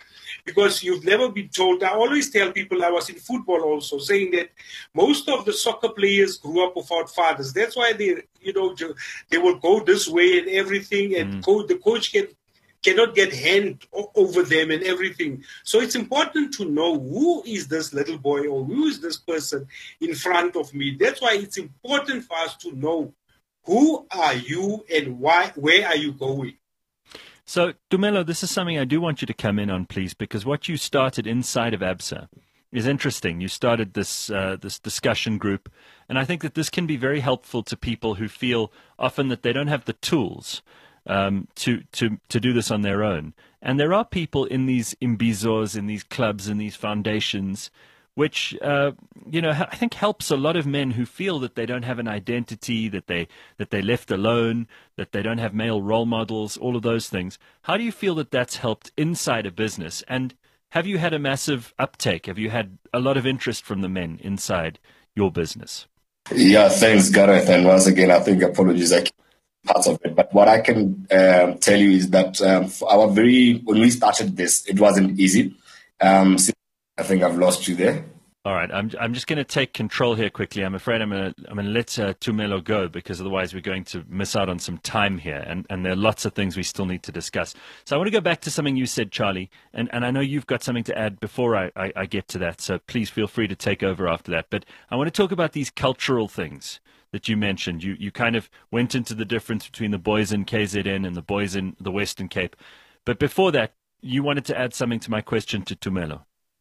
Speaker 5: because you've never been told. I always tell people, I was in football also, saying that most of the soccer players grew up without fathers. That's why they, you know, they will go this way and everything, and mm. co- the coach can cannot get hand over them and everything. So it's important to know who is this little boy or who is this person in front of me. That's why it's important for us to know who are you and why, where are you going.
Speaker 2: So, Tumelo, this is something I do want you to come in on, please, because what you started inside of ABSA is interesting. You started this uh, this discussion group, and I think that this can be very helpful to people who feel often that they don't have the tools Um, to, to, to do this on their own. And there are people in these imbizos, in these clubs, in these foundations, which, uh, you know, I think helps a lot of men who feel that they don't have an identity, that, they, that they're left alone, that they don't have male role models, all of those things. How do you feel that that's helped inside a business? And have you had a massive uptake? Have you had a lot of interest from the men inside your business?
Speaker 1: Yeah, thanks, Gareth. And once again, I think apologies. I parts of it. But what I can um, tell you is that um, for our very when we started this, it wasn't easy. Um, I think I've lost you there.
Speaker 2: All right, I'm I'm just going to take control here quickly. I'm afraid I'm going to I'm going to let uh, Tumelo go, because otherwise we're going to miss out on some time here, and, and there are lots of things we still need to discuss. So I want to go back to something you said, Charlie, and, and I know you've got something to add before I, I, I get to that. So please feel free to take over after that. But I want to talk about these cultural things that you mentioned. You you kind of went into the difference between the boys in K Z N and the boys in the Western Cape. But before that, you wanted to add something to my question to Tumelo.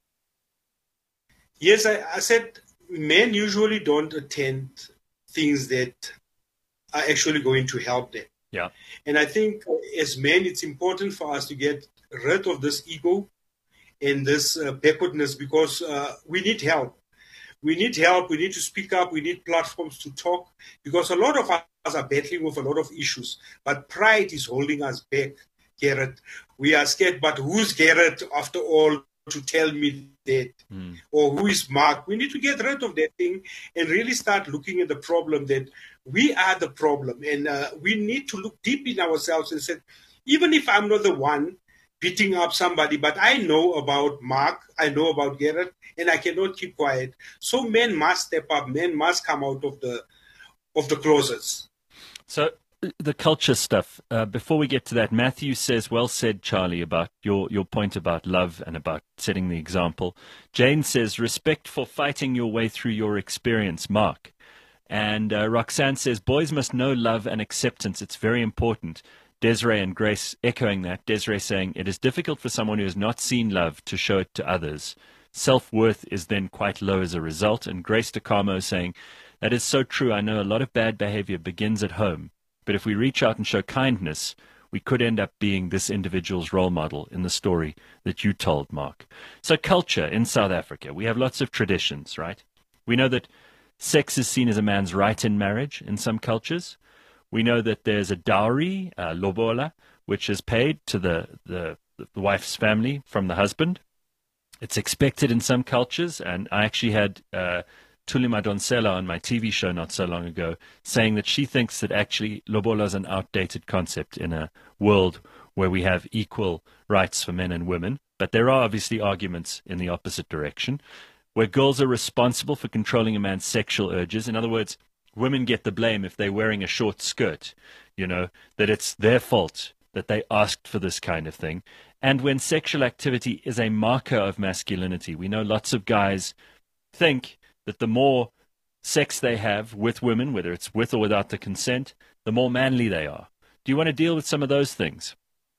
Speaker 5: Yes, I, I said men usually don't attend things that are actually going to help them.
Speaker 2: Yeah.
Speaker 5: And I think as men, it's important for us to get rid of this ego and this uh, backwardness, because uh, we need help. We need help. We need to speak up. We need platforms to talk, because a lot of us are battling with a lot of issues. But pride is holding us back, Garrett. We are scared, but who's Garrett after all to tell me that? Mm. Or who is Mark? We need to get rid of that thing and really start looking at the problem, that we are the problem. And uh, we need to look deep in ourselves and say, even if I'm not the one beating up somebody, but I know about Mark, I know about Garrett, and I cannot keep quiet. So men must step up. Men must come out of the of the closets.
Speaker 2: So the culture stuff. Uh, before we get to that, Matthew says, "Well said, Charlie, about your your point about love and about setting the example." Jane says, "Respect for fighting your way through your experience, Mark." And uh, Roxanne says, "Boys must know love and acceptance. It's very important." Desiree and Grace echoing that. Desiree saying, "It is difficult for someone who has not seen love to show it to others. Self-worth is then quite low as a result." And Grace DeCarmo saying, "That is so true. I know a lot of bad behavior begins at home. But if we reach out and show kindness, we could end up being this individual's role model in the story that you told, Mark." So culture in South Africa, we have lots of traditions, right? We know that sex is seen as a man's right in marriage in some cultures. We know that there's a dowry, uh, lobola, which is paid to the, the, the wife's family from the husband. It's expected in some cultures, and I actually had uh, Thuli Madonsela on my T V show not so long ago saying that she thinks that actually lobola is an outdated concept in a world where we have equal rights for men and women. But there are obviously arguments in the opposite direction, where girls are responsible for controlling a man's sexual urges. In other words, women get the blame if they're wearing a short skirt, you know, that it's their fault that they asked for this kind of thing. And when sexual activity is a marker of masculinity, we know lots of guys think that the more sex they have with women, whether it's with or without the consent, the more manly they are. Do you want to deal with some of those things?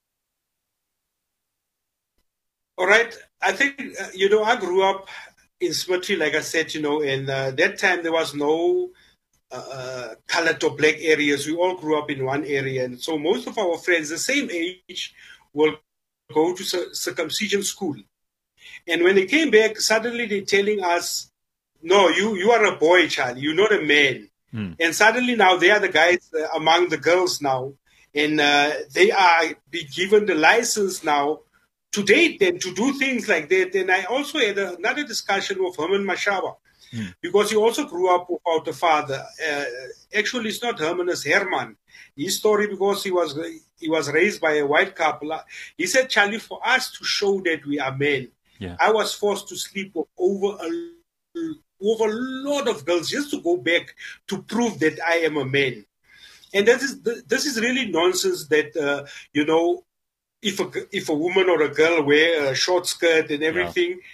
Speaker 5: All right. I think, uh, you know, I grew up in Smithy, like I said, you know, and uh, that time there was no uh, colored or black areas. We all grew up in one area. And so most of our friends, the same age, will go to circumcision school. And when they came back, suddenly they're telling us, no, you, you are a boy, Charlie. You're not a man. Hmm. And suddenly now they are the guys uh, among the girls now. And uh, they are be given the license now to date and to do things like that. And I also had a, another discussion with Herman Mashaba. Mm. Because he also grew up without a father. Uh, actually, it's not Herman, it's Herman. His story, because he was he was raised by a white couple. He said, Charlie, for us to show that we are men,
Speaker 2: yeah.
Speaker 5: I was forced to sleep over a, over a lot of girls just to go back to prove that I am a man. And that is this is really nonsense that, uh, you know, if a, if a woman or a girl wear a short skirt and everything, yeah.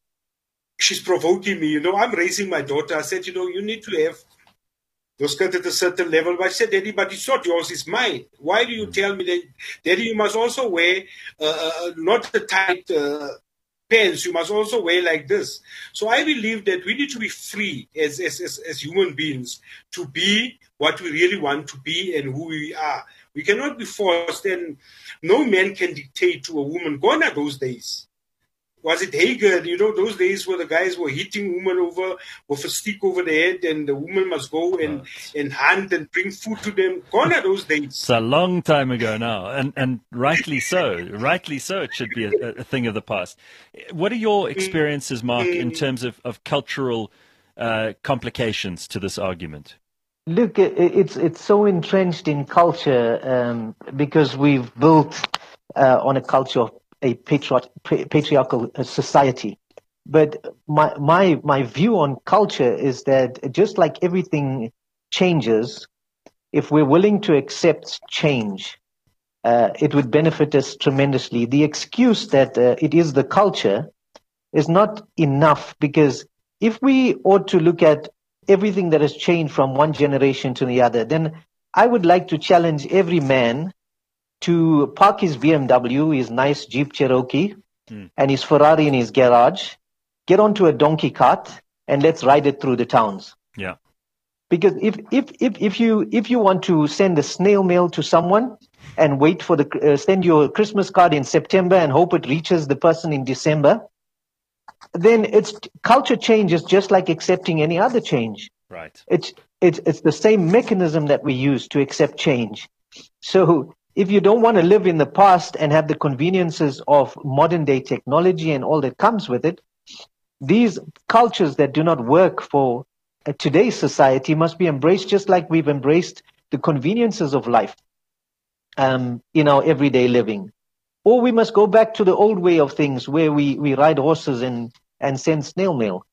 Speaker 5: she's provoking me. You know, I'm raising my daughter. I said, you know, you need to have your skirt at a certain level. But I said, Daddy, but it's not yours, it's mine. Why do you mm. tell me that, Daddy, you must also wear uh, not the tight uh, pants. You must also wear like this. So I believe that we need to be free as, as, as, as human beings to be what we really want to be and who we are. We cannot be forced, and no man can dictate to a woman. Gone are those days. Was it Hager? You know, those days where the guys were hitting women over with a stick over the head, and the woman must go and, oh. and hunt and bring food to them. Gone are those days.
Speaker 2: It's a long time ago now, and and rightly so. Rightly so. It should be a, a thing of the past. What are your experiences, Mark, in terms of, of cultural uh, complications to this argument?
Speaker 4: Look, it's it's so entrenched in culture um, because we've built uh, on a culture of a patriarch- patriarchal society. But my my my view on culture is that just like everything changes, if we're willing to accept change, uh, it would benefit us tremendously. The excuse that uh, it is the culture is not enough, because if we ought to look at everything that has changed from one generation to the other, then I would like to challenge every man to park his B M W, his nice Jeep Cherokee, mm. and his Ferrari in his garage, get onto a donkey cart, and let's ride it through the towns.
Speaker 2: Yeah.
Speaker 4: Because if if if if you if you want to send a snail mail to someone and wait for the uh, send your Christmas card in September and hope it reaches the person in December, then it's culture change is just like accepting any other change.
Speaker 2: Right.
Speaker 4: It's it's it's the same mechanism that we use to accept change. So if you don't want to live in the past and have the conveniences of modern day technology and all that comes with it, these cultures that do not work for uh, today's society must be embraced, just like we've embraced the conveniences of life um, in our everyday living. Or we must go back to the old way of things where we, we ride horses and, and send snail mail.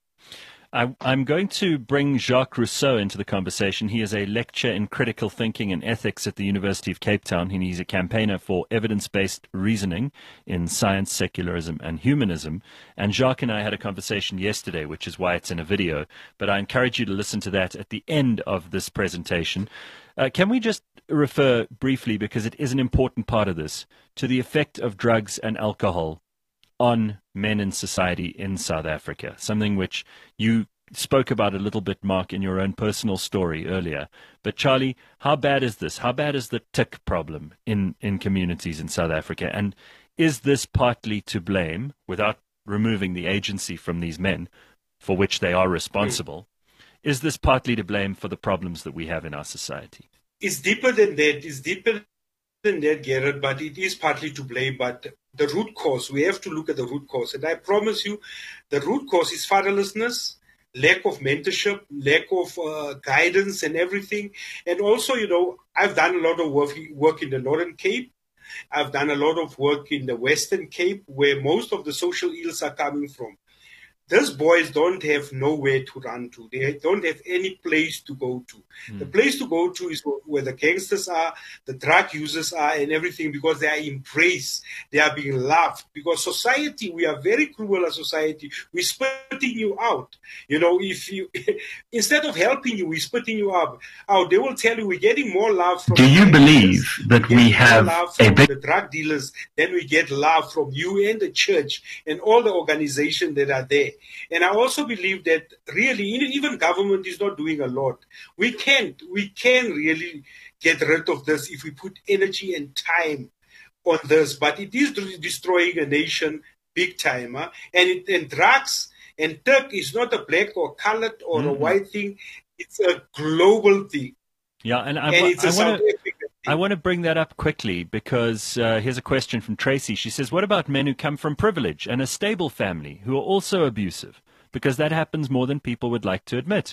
Speaker 2: I, I'm going to bring Jacques Rousseau into the conversation. He is a lecturer in critical thinking and ethics at the University of Cape Town, and he's a campaigner for evidence-based reasoning in science, secularism, and humanism. And Jacques and I had a conversation yesterday, which is why it's in a video, but I encourage you to listen to that at the end of this presentation. Uh, can we just refer briefly, because it is an important part of this, to the effect of drugs and alcohol on men in society in South Africa, something which you spoke about a little bit, Mark, in your own personal story earlier. But Charlie, how bad is this? How bad is the tick problem in, in communities in South Africa? And is this partly to blame, without removing the agency from these men, for which they are responsible, is this partly to blame for the problems that we have in our society?
Speaker 5: It's deeper than that. It's deeper than that, Garrett, but it is partly to blame. But the root cause, we have to look at the root cause. And I promise you, the root cause is fatherlessness, lack of mentorship, lack of uh, guidance and everything. And also, you know, I've done a lot of work, work in the Northern Cape. I've done a lot of work in the Western Cape, where most of the social ills are coming from. These boys don't have nowhere to run to. They don't have any place to go to. Mm. The place to go to is where the gangsters are, the drug users are, and everything, because they are embraced. They are being loved. Because society, we are very cruel as society. We're spitting you out. You know, if you, instead of helping you, we're spitting you out. out. They will tell you we're getting more love from
Speaker 6: Do you believe that we have
Speaker 5: love
Speaker 6: a
Speaker 5: from
Speaker 6: big...
Speaker 5: the drug dealers than we get love from you and the church and all the organizations that are there? And I also believe that really, even government is not doing a lot. We can't, we can really get rid of this if we put energy and time on this. But it is destroying a nation big time. Huh? And, it, and drugs and Turk is not a black or colored or mm-hmm. a white thing. It's a global thing.
Speaker 2: Yeah, and I,
Speaker 5: and it's
Speaker 2: I,
Speaker 5: a
Speaker 2: I want
Speaker 5: to.
Speaker 2: I want to bring that up quickly, because uh, here's a question from Tracy. She says, what about men who come from privilege and a stable family who are also abusive? because that happens more than people would like to admit.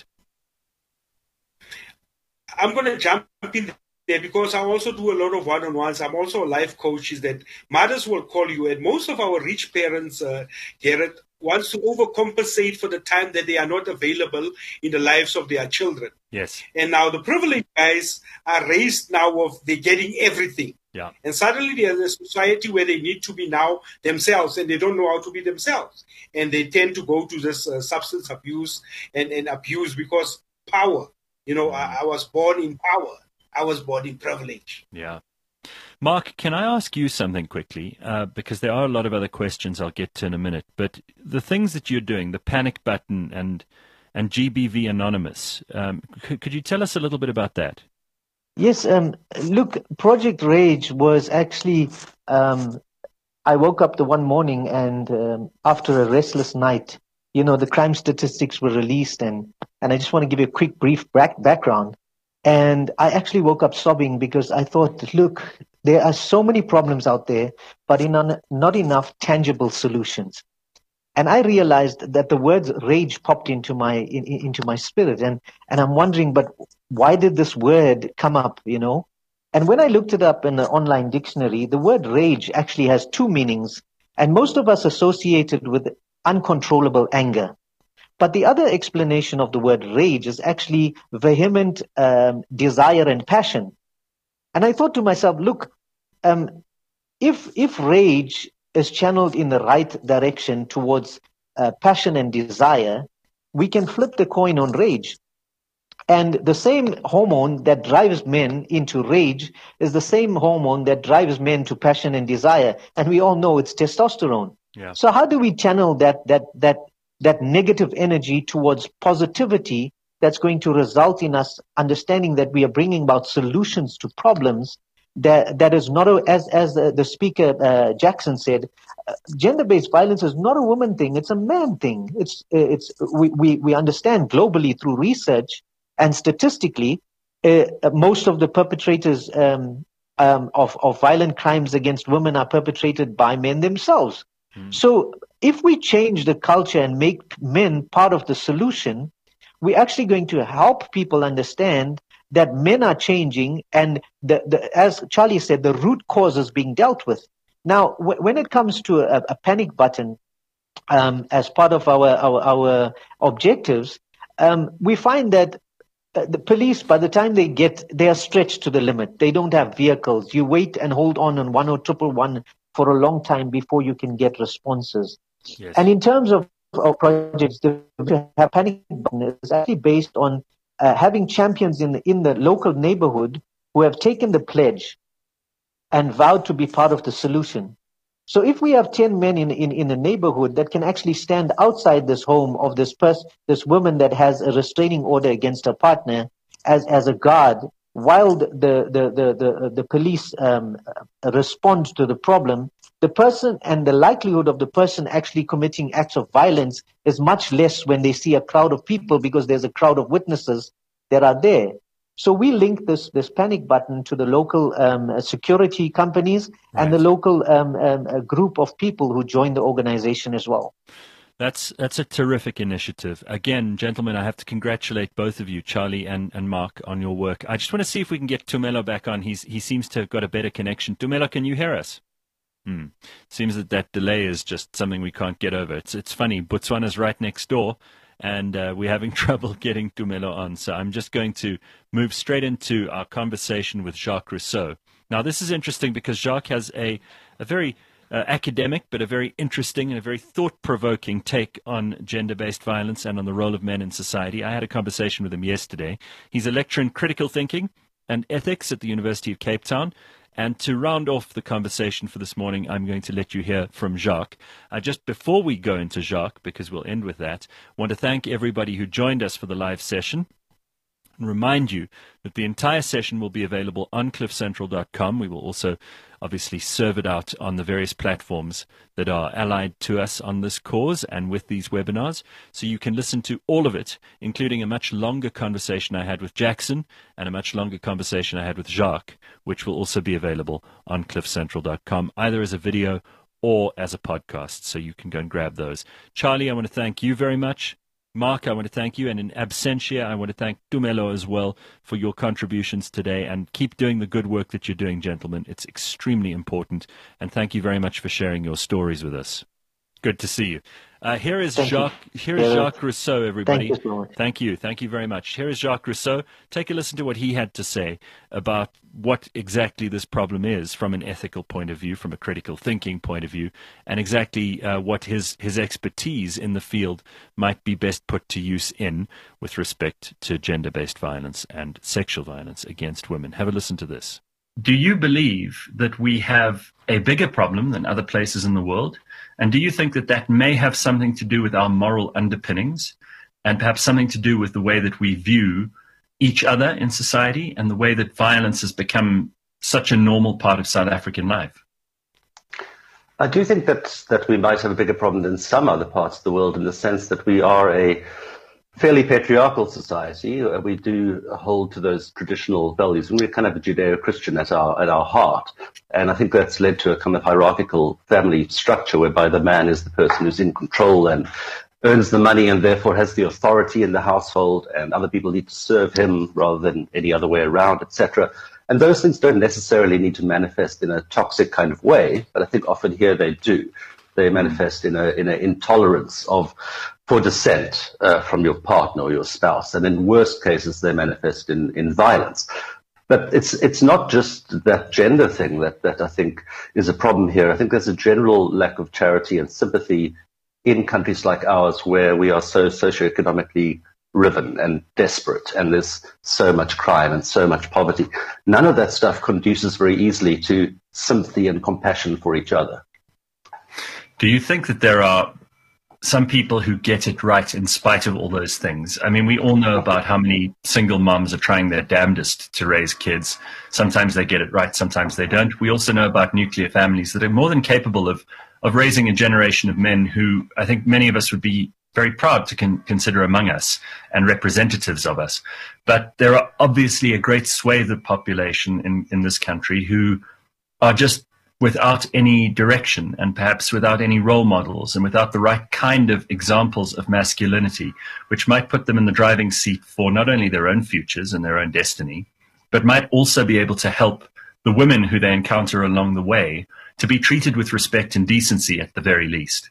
Speaker 5: I'm going to jump in there because I also do a lot of one-on-ones. I'm also a life coach. Is that mothers will call you, and most of our rich parents, uh, Garrett, wants to overcompensate for the time that they are not available in the lives of their children.
Speaker 2: Yes.
Speaker 5: And now the privileged guys are raised now of they're getting everything.
Speaker 2: Yeah.
Speaker 5: And suddenly there's a society where they need to be now themselves, and they don't know how to be themselves. And they tend to go to this uh, substance abuse and, and abuse because power. You know, I, I was born in power. I was born in privilege.
Speaker 2: Yeah. Mark, can I ask you something quickly? Uh, because there are a lot of other questions I'll get to in a minute. But the things that you're doing, the panic button and and G B V Anonymous, um, could, could you tell us a little bit about that?
Speaker 4: Yes. Um, look, Project Rage was actually, um, I woke up the one morning and um, after a restless night, you know, the crime statistics were released, and, and I just want to give you a quick brief back, background. And I actually woke up sobbing because I thought, look, there are so many problems out there, but in un- not enough tangible solutions. And I realized that the word rage popped into my in, into my spirit, and and I'm wondering, but why did this word come up? You know, and when I looked it up in the online dictionary, the word rage actually has two meanings, and most of us associate it with uncontrollable anger. But the other explanation of the word rage is actually vehement um, desire and passion. And I thought to myself, look, um, if if rage is channeled in the right direction towards uh, passion and desire, we can flip the coin on rage. And the same hormone that drives men into rage is the same hormone that drives men to passion and desire. And we all know it's testosterone.
Speaker 2: Yeah.
Speaker 4: So how do we channel that that that that negative energy towards positivity that's going to result in us understanding that we are bringing about solutions to problems that that is not a, as as the, the speaker uh, Jackson said, uh, gender-based violence is not a woman thing, it's a man thing. It's it's we we, we understand globally through research and statistically uh, most of the perpetrators um, um, of of violent crimes against women are perpetrated by men themselves. Mm. So if we change the culture and make men part of the solution, we're actually going to help people understand that men are changing, and the, the, as Charlie said, the root cause is being dealt with. Now, w- when it comes to a, a panic button, um, as part of our our, our objectives, um, we find that uh, the police, by the time they get, they are stretched to the limit. They don't have vehicles. You wait and hold on on one or triple one for a long time before you can get responses.
Speaker 2: Yes.
Speaker 4: And in terms of, of projects, the panic button is actually based on Uh, having champions in the, in the local neighborhood who have taken the pledge and vowed to be part of the solution. So if we have ten men in, in, in a neighborhood that can actually stand outside this home of this person, this woman that has a restraining order against her partner as, as a guard, while the, the, the, the, the police um, respond to the problem, the person and the likelihood of the person actually committing acts of violence is much less when they see a crowd of people, because there's a crowd of witnesses that are there. So we link this this panic button to the local um, security companies right. and the local um, um, a group of people who join the organization as well.
Speaker 2: That's that's a terrific initiative. Again, gentlemen, I have to congratulate both of you, Charlie and, and Mark, on your work. I just want to see if we can get Tumelo back on. He's he seems to have got a better connection. Tumelo, can you hear us? Hmm. Seems that that delay is just something we can't get over. It's it's funny. Botswana's right next door, and uh, we're having trouble getting Tumelo on. So I'm just going to move straight into our conversation with Jacques Rousseau. Now, this is interesting because Jacques has a, a very uh, academic but a very interesting and a very thought-provoking take on gender-based violence and on the role of men in society. I had a conversation with him yesterday. He's a lecturer in critical thinking and ethics at the University of Cape Town. And to round off the conversation for this morning, I'm going to let you hear from Jacques. Uh, just before we go into Jacques, because we'll end with that, I want to thank everybody who joined us for the live session and remind you that the entire session will be available on cliff central dot com. We will also obviously serve it out on the various platforms that are allied to us on this cause and with these webinars. So you can listen to all of it, including a much longer conversation I had with Jackson and a much longer conversation I had with Jacques, which will also be available on cliff central dot com, either as a video or as a podcast, so you can go and grab those. Charlie, I want to thank you very much. Mark, I want to thank you, and in absentia, I want to thank Tumelo as well for your contributions today, and keep doing the good work that you're doing, gentlemen. It's extremely important, and thank you very much for sharing your stories with us. Good to see you. Uh, here is
Speaker 4: Thank
Speaker 2: Jacques.
Speaker 4: you.
Speaker 2: Here is
Speaker 4: Yeah,
Speaker 2: Jacques Rousseau, everybody.
Speaker 4: Thank you so much.
Speaker 2: Thank you. Thank you very much. Here is Jacques Rousseau. Take a listen to what he had to say about what exactly this problem is from an ethical point of view, from a critical thinking point of view, and exactly uh, what his, his expertise in the field might be best put to use in with respect to gender-based violence and sexual violence against women. Have a listen to this.
Speaker 6: Do you believe that we have a bigger problem than other places in the world? And do you think that that may have something to do with our moral underpinnings and perhaps something to do with the way that we view each other in society and the way that violence has become such a normal part of South African life?
Speaker 7: I do think that, that we might have a bigger problem than some other parts of the world in the sense that we are a fairly patriarchal society. We do hold to those traditional values, and we're kind of a Judeo-Christian at our at our heart. And I think that's led to a kind of hierarchical family structure whereby the man is the person who's in control and earns the money and therefore has the authority in the household, and other people need to serve him rather than any other way around, et cetera. And those things don't necessarily need to manifest in a toxic kind of way, but I think often here they do. They manifest in a in an intolerance of for dissent uh, from your partner or your spouse, and in worst cases they manifest in, in violence. But it's it's not just that gender thing that, that I think is a problem here. I think there's a general lack of charity and sympathy in countries like ours where we are so socioeconomically riven and desperate, and there's so much crime and so much poverty. None of that stuff conduces very easily to sympathy and compassion for each other.
Speaker 6: Do you think that there are some people who get it right in spite of all those things? I mean, we all know about how many single moms are trying their damnedest to raise kids. Sometimes they get it right, sometimes they don't. We also know about nuclear families that are more than capable of, of raising a generation of men who I think many of us would be very proud to con- consider among us and representatives of us. But there are obviously a great swathe of population in, in this country who are just without any direction and perhaps without any role models and without the right kind of examples of masculinity, which might put them in the driving seat for not only their own futures and their own destiny, but might also be able to help the women who they encounter along the way to be treated with respect and decency at the very least.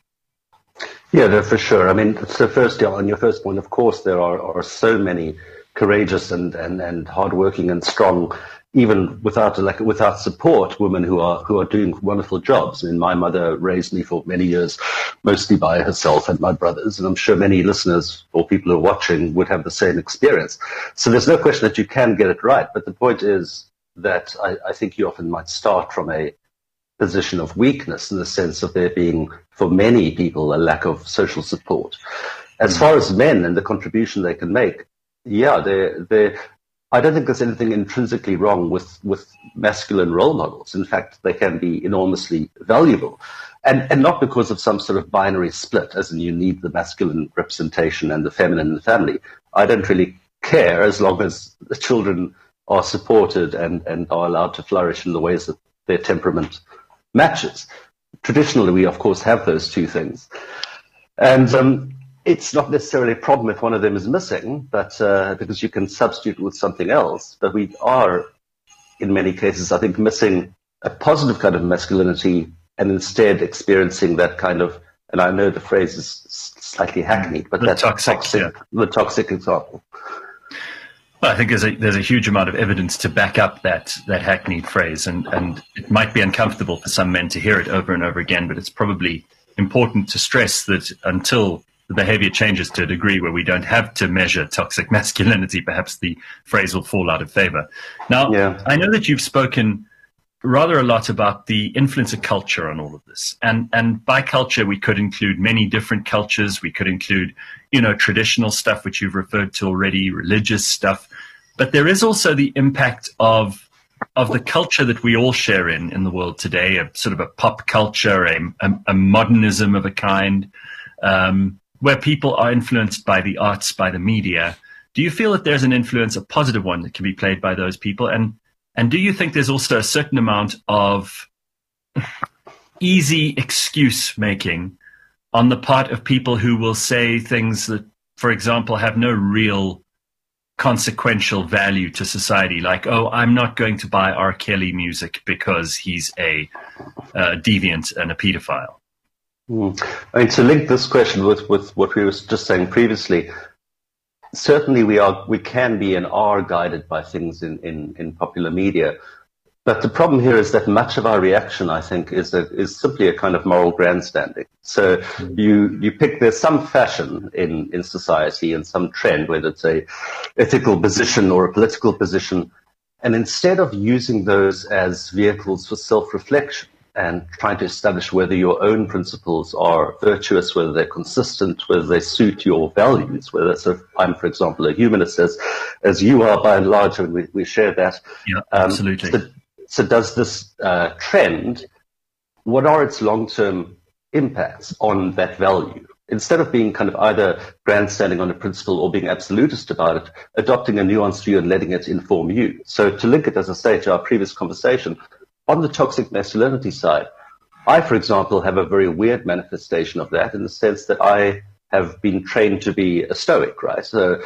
Speaker 7: Yeah, no, for sure. I mean, so firstly, on your first point, of course, there are, are so many courageous and, and, and hardworking and strong, even without like without support, women who are who are doing wonderful jobs. I mean, my mother raised me for many years, mostly by herself and my brothers, and I'm sure many listeners or people who are watching would have the same experience. So there's no question that you can get it right. But the point is that I, I think you often might start from a position of weakness in the sense of there being, for many people, a lack of social support. As far as men and the contribution they can make, yeah, they're, they're, I don't think there's anything intrinsically wrong with, with masculine role models. In fact, they can be enormously valuable. And, and not because of some sort of binary split, as in you need the masculine representation and the feminine in the family. I don't really care as long as the children are supported and, and are allowed to flourish in the ways that their temperament matches. Traditionally, we, of course, have those two things. And um, it's not necessarily a problem if one of them is missing, but uh, because you can substitute with something else. But we are, in many cases, I think, missing a positive kind of masculinity and instead experiencing that kind of, and I know the phrase is slightly hackneyed, but
Speaker 6: the
Speaker 7: that
Speaker 6: toxic,
Speaker 7: toxic,
Speaker 6: yeah.
Speaker 7: the toxic example.
Speaker 6: Well, I think there's a there's a huge amount of evidence to back up that that hackneyed phrase, and, and it might be uncomfortable for some men to hear it over and over again, but it's probably important to stress that until the behavior changes to a degree where we don't have to measure toxic masculinity, perhaps the phrase will fall out of favor. Now, yeah. I know that you've spoken rather a lot about the influence of culture on all of this. And and by culture, we could include many different cultures. We could include, you know, traditional stuff, which you've referred to already, religious stuff. But there is also the impact of of the culture that we all share in in the world today, a sort of a pop culture, a, a, a modernism of a kind, um, where people are influenced by the arts, by the media. Do you feel that there's an influence, a positive one, that can be played by those people? And And do you think there's also a certain amount of easy excuse making on the part of people who will say things that, for example, have no real consequential value to society, like, oh, I'm not going to buy R. Kelly music because he's a uh, deviant and a pedophile.
Speaker 7: Mm. I mean, to link this question with, with what we were just saying previously, certainly we are we can be and are guided by things in, in, in popular media. But the problem here is that much of our reaction, I think, is a, is simply a kind of moral grandstanding. So mm. you you pick, there's some fashion in, in society and some trend, whether it's a ethical position or a political position, and instead of using those as vehicles for self-reflection and trying to establish whether your own principles are virtuous, whether they're consistent, whether they suit your values, whether so I'm, for example, a humanist, as, as you are by and large, and we, we share that.
Speaker 6: Yeah, absolutely.
Speaker 7: Um, so, So does this uh, trend, what are its long-term impacts on that value? Instead of being kind of either grandstanding on a principle or being absolutist about it, adopting a nuanced view and letting it inform you. So to link it, as I say, to our previous conversation, on the toxic masculinity side, I, for example, have a very weird manifestation of that in the sense that I have been trained to be a stoic, right? So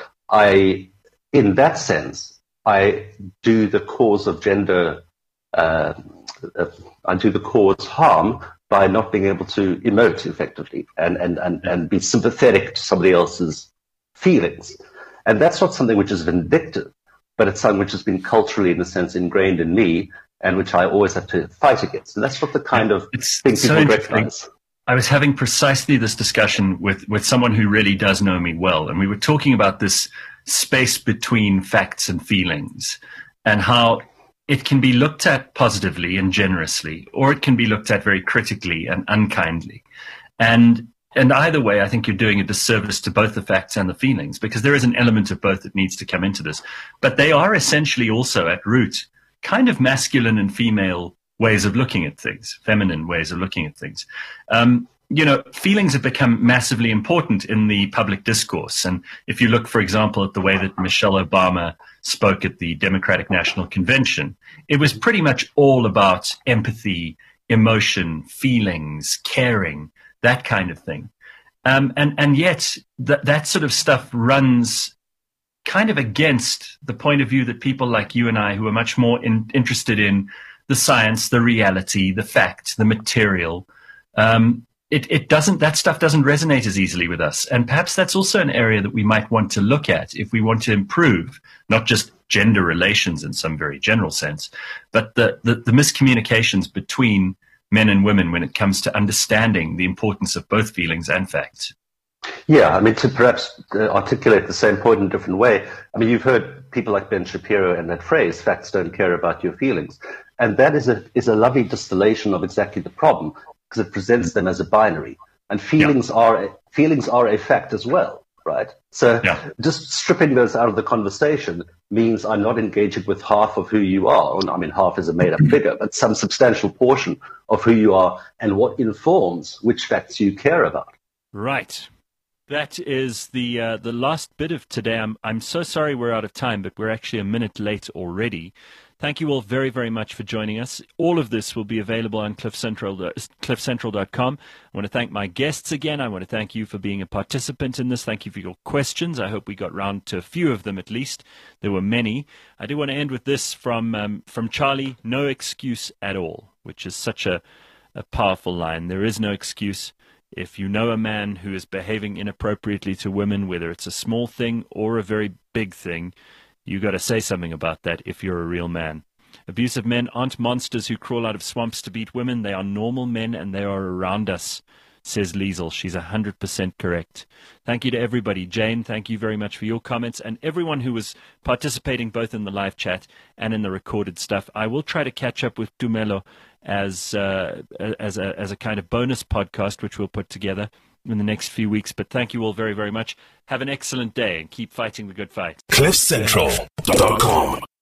Speaker 7: I, in that sense, I do the cause of gender Uh, uh, undo the cause harm by not being able to emote effectively and, and, and, and be sympathetic to somebody else's feelings. And that's not something which is vindictive, but it's something which has been culturally, in a sense, ingrained in me and which I always have to fight against. And that's not the kind of
Speaker 6: it's
Speaker 7: thing
Speaker 6: so
Speaker 7: people recognize.
Speaker 6: I was having precisely this discussion with, with someone who really does know me well. And we were talking about this space between facts and feelings and how it can be looked at positively and generously, or it can be looked at very critically and unkindly. And and either way, I think you're doing a disservice to both the facts and the feelings, because there is an element of both that needs to come into this. But they are essentially also at root kind of masculine and female ways of looking at things, feminine ways of looking at things. Um, you know, feelings have become massively important in the public discourse. And if you look, for example, at the way that Michelle Obama spoke at the Democratic National Convention, it was pretty much all about empathy, emotion, feelings, caring, that kind of thing. Um, and, and yet that, that sort of stuff runs kind of against the point of view that people like you and I, who are much more in, interested in the science, the reality, the fact, the material, um, It, it doesn't, that stuff doesn't resonate as easily with us. And perhaps that's also an area that we might want to look at if we want to improve, not just gender relations in some very general sense, but the, the, the miscommunications between men and women when it comes to understanding the importance of both feelings and facts.
Speaker 7: Yeah, I mean, to perhaps uh, articulate the same point in a different way, I mean, you've heard people like Ben Shapiro and that phrase, facts don't care about your feelings. And that is a, is a lovely distillation of exactly the problem, because it presents them as a binary, and feelings yeah. are feelings are a fact as well, right? So yeah. just stripping those out of the conversation means I'm not engaging with half of who you are. I mean, half is a made-up figure, but some substantial portion of who you are and what informs which facts you care about.
Speaker 2: Right. That is the uh, the last bit of today. I'm I'm so sorry we're out of time, but we're actually a minute late already. Thank you all very, very much for joining us. All of this will be available on cliff central, cliff central dot com. I want to thank my guests again. I want to thank you for being a participant in this. Thank you for your questions. I hope we got round to a few of them at least. There were many. I do want to end with this from um, from Charlie, no excuse at all, which is such a, a powerful line. There is no excuse. If you know a man who is behaving inappropriately to women, whether it's a small thing or a very big thing, you got to say something about that if you're a real man. Abusive men aren't monsters who crawl out of swamps to beat women. They are normal men, and they are around us, says Liesel. She's one hundred percent correct. Thank you to everybody. Jane, thank you very much for your comments, and everyone who was participating both in the live chat and in the recorded stuff. I will try to catch up with Tumelo as, uh, as, a, as a kind of bonus podcast, which we'll put together in the next few weeks. But thank you all very, very much. Have an excellent day and keep fighting the good fight.
Speaker 8: cliff central dot com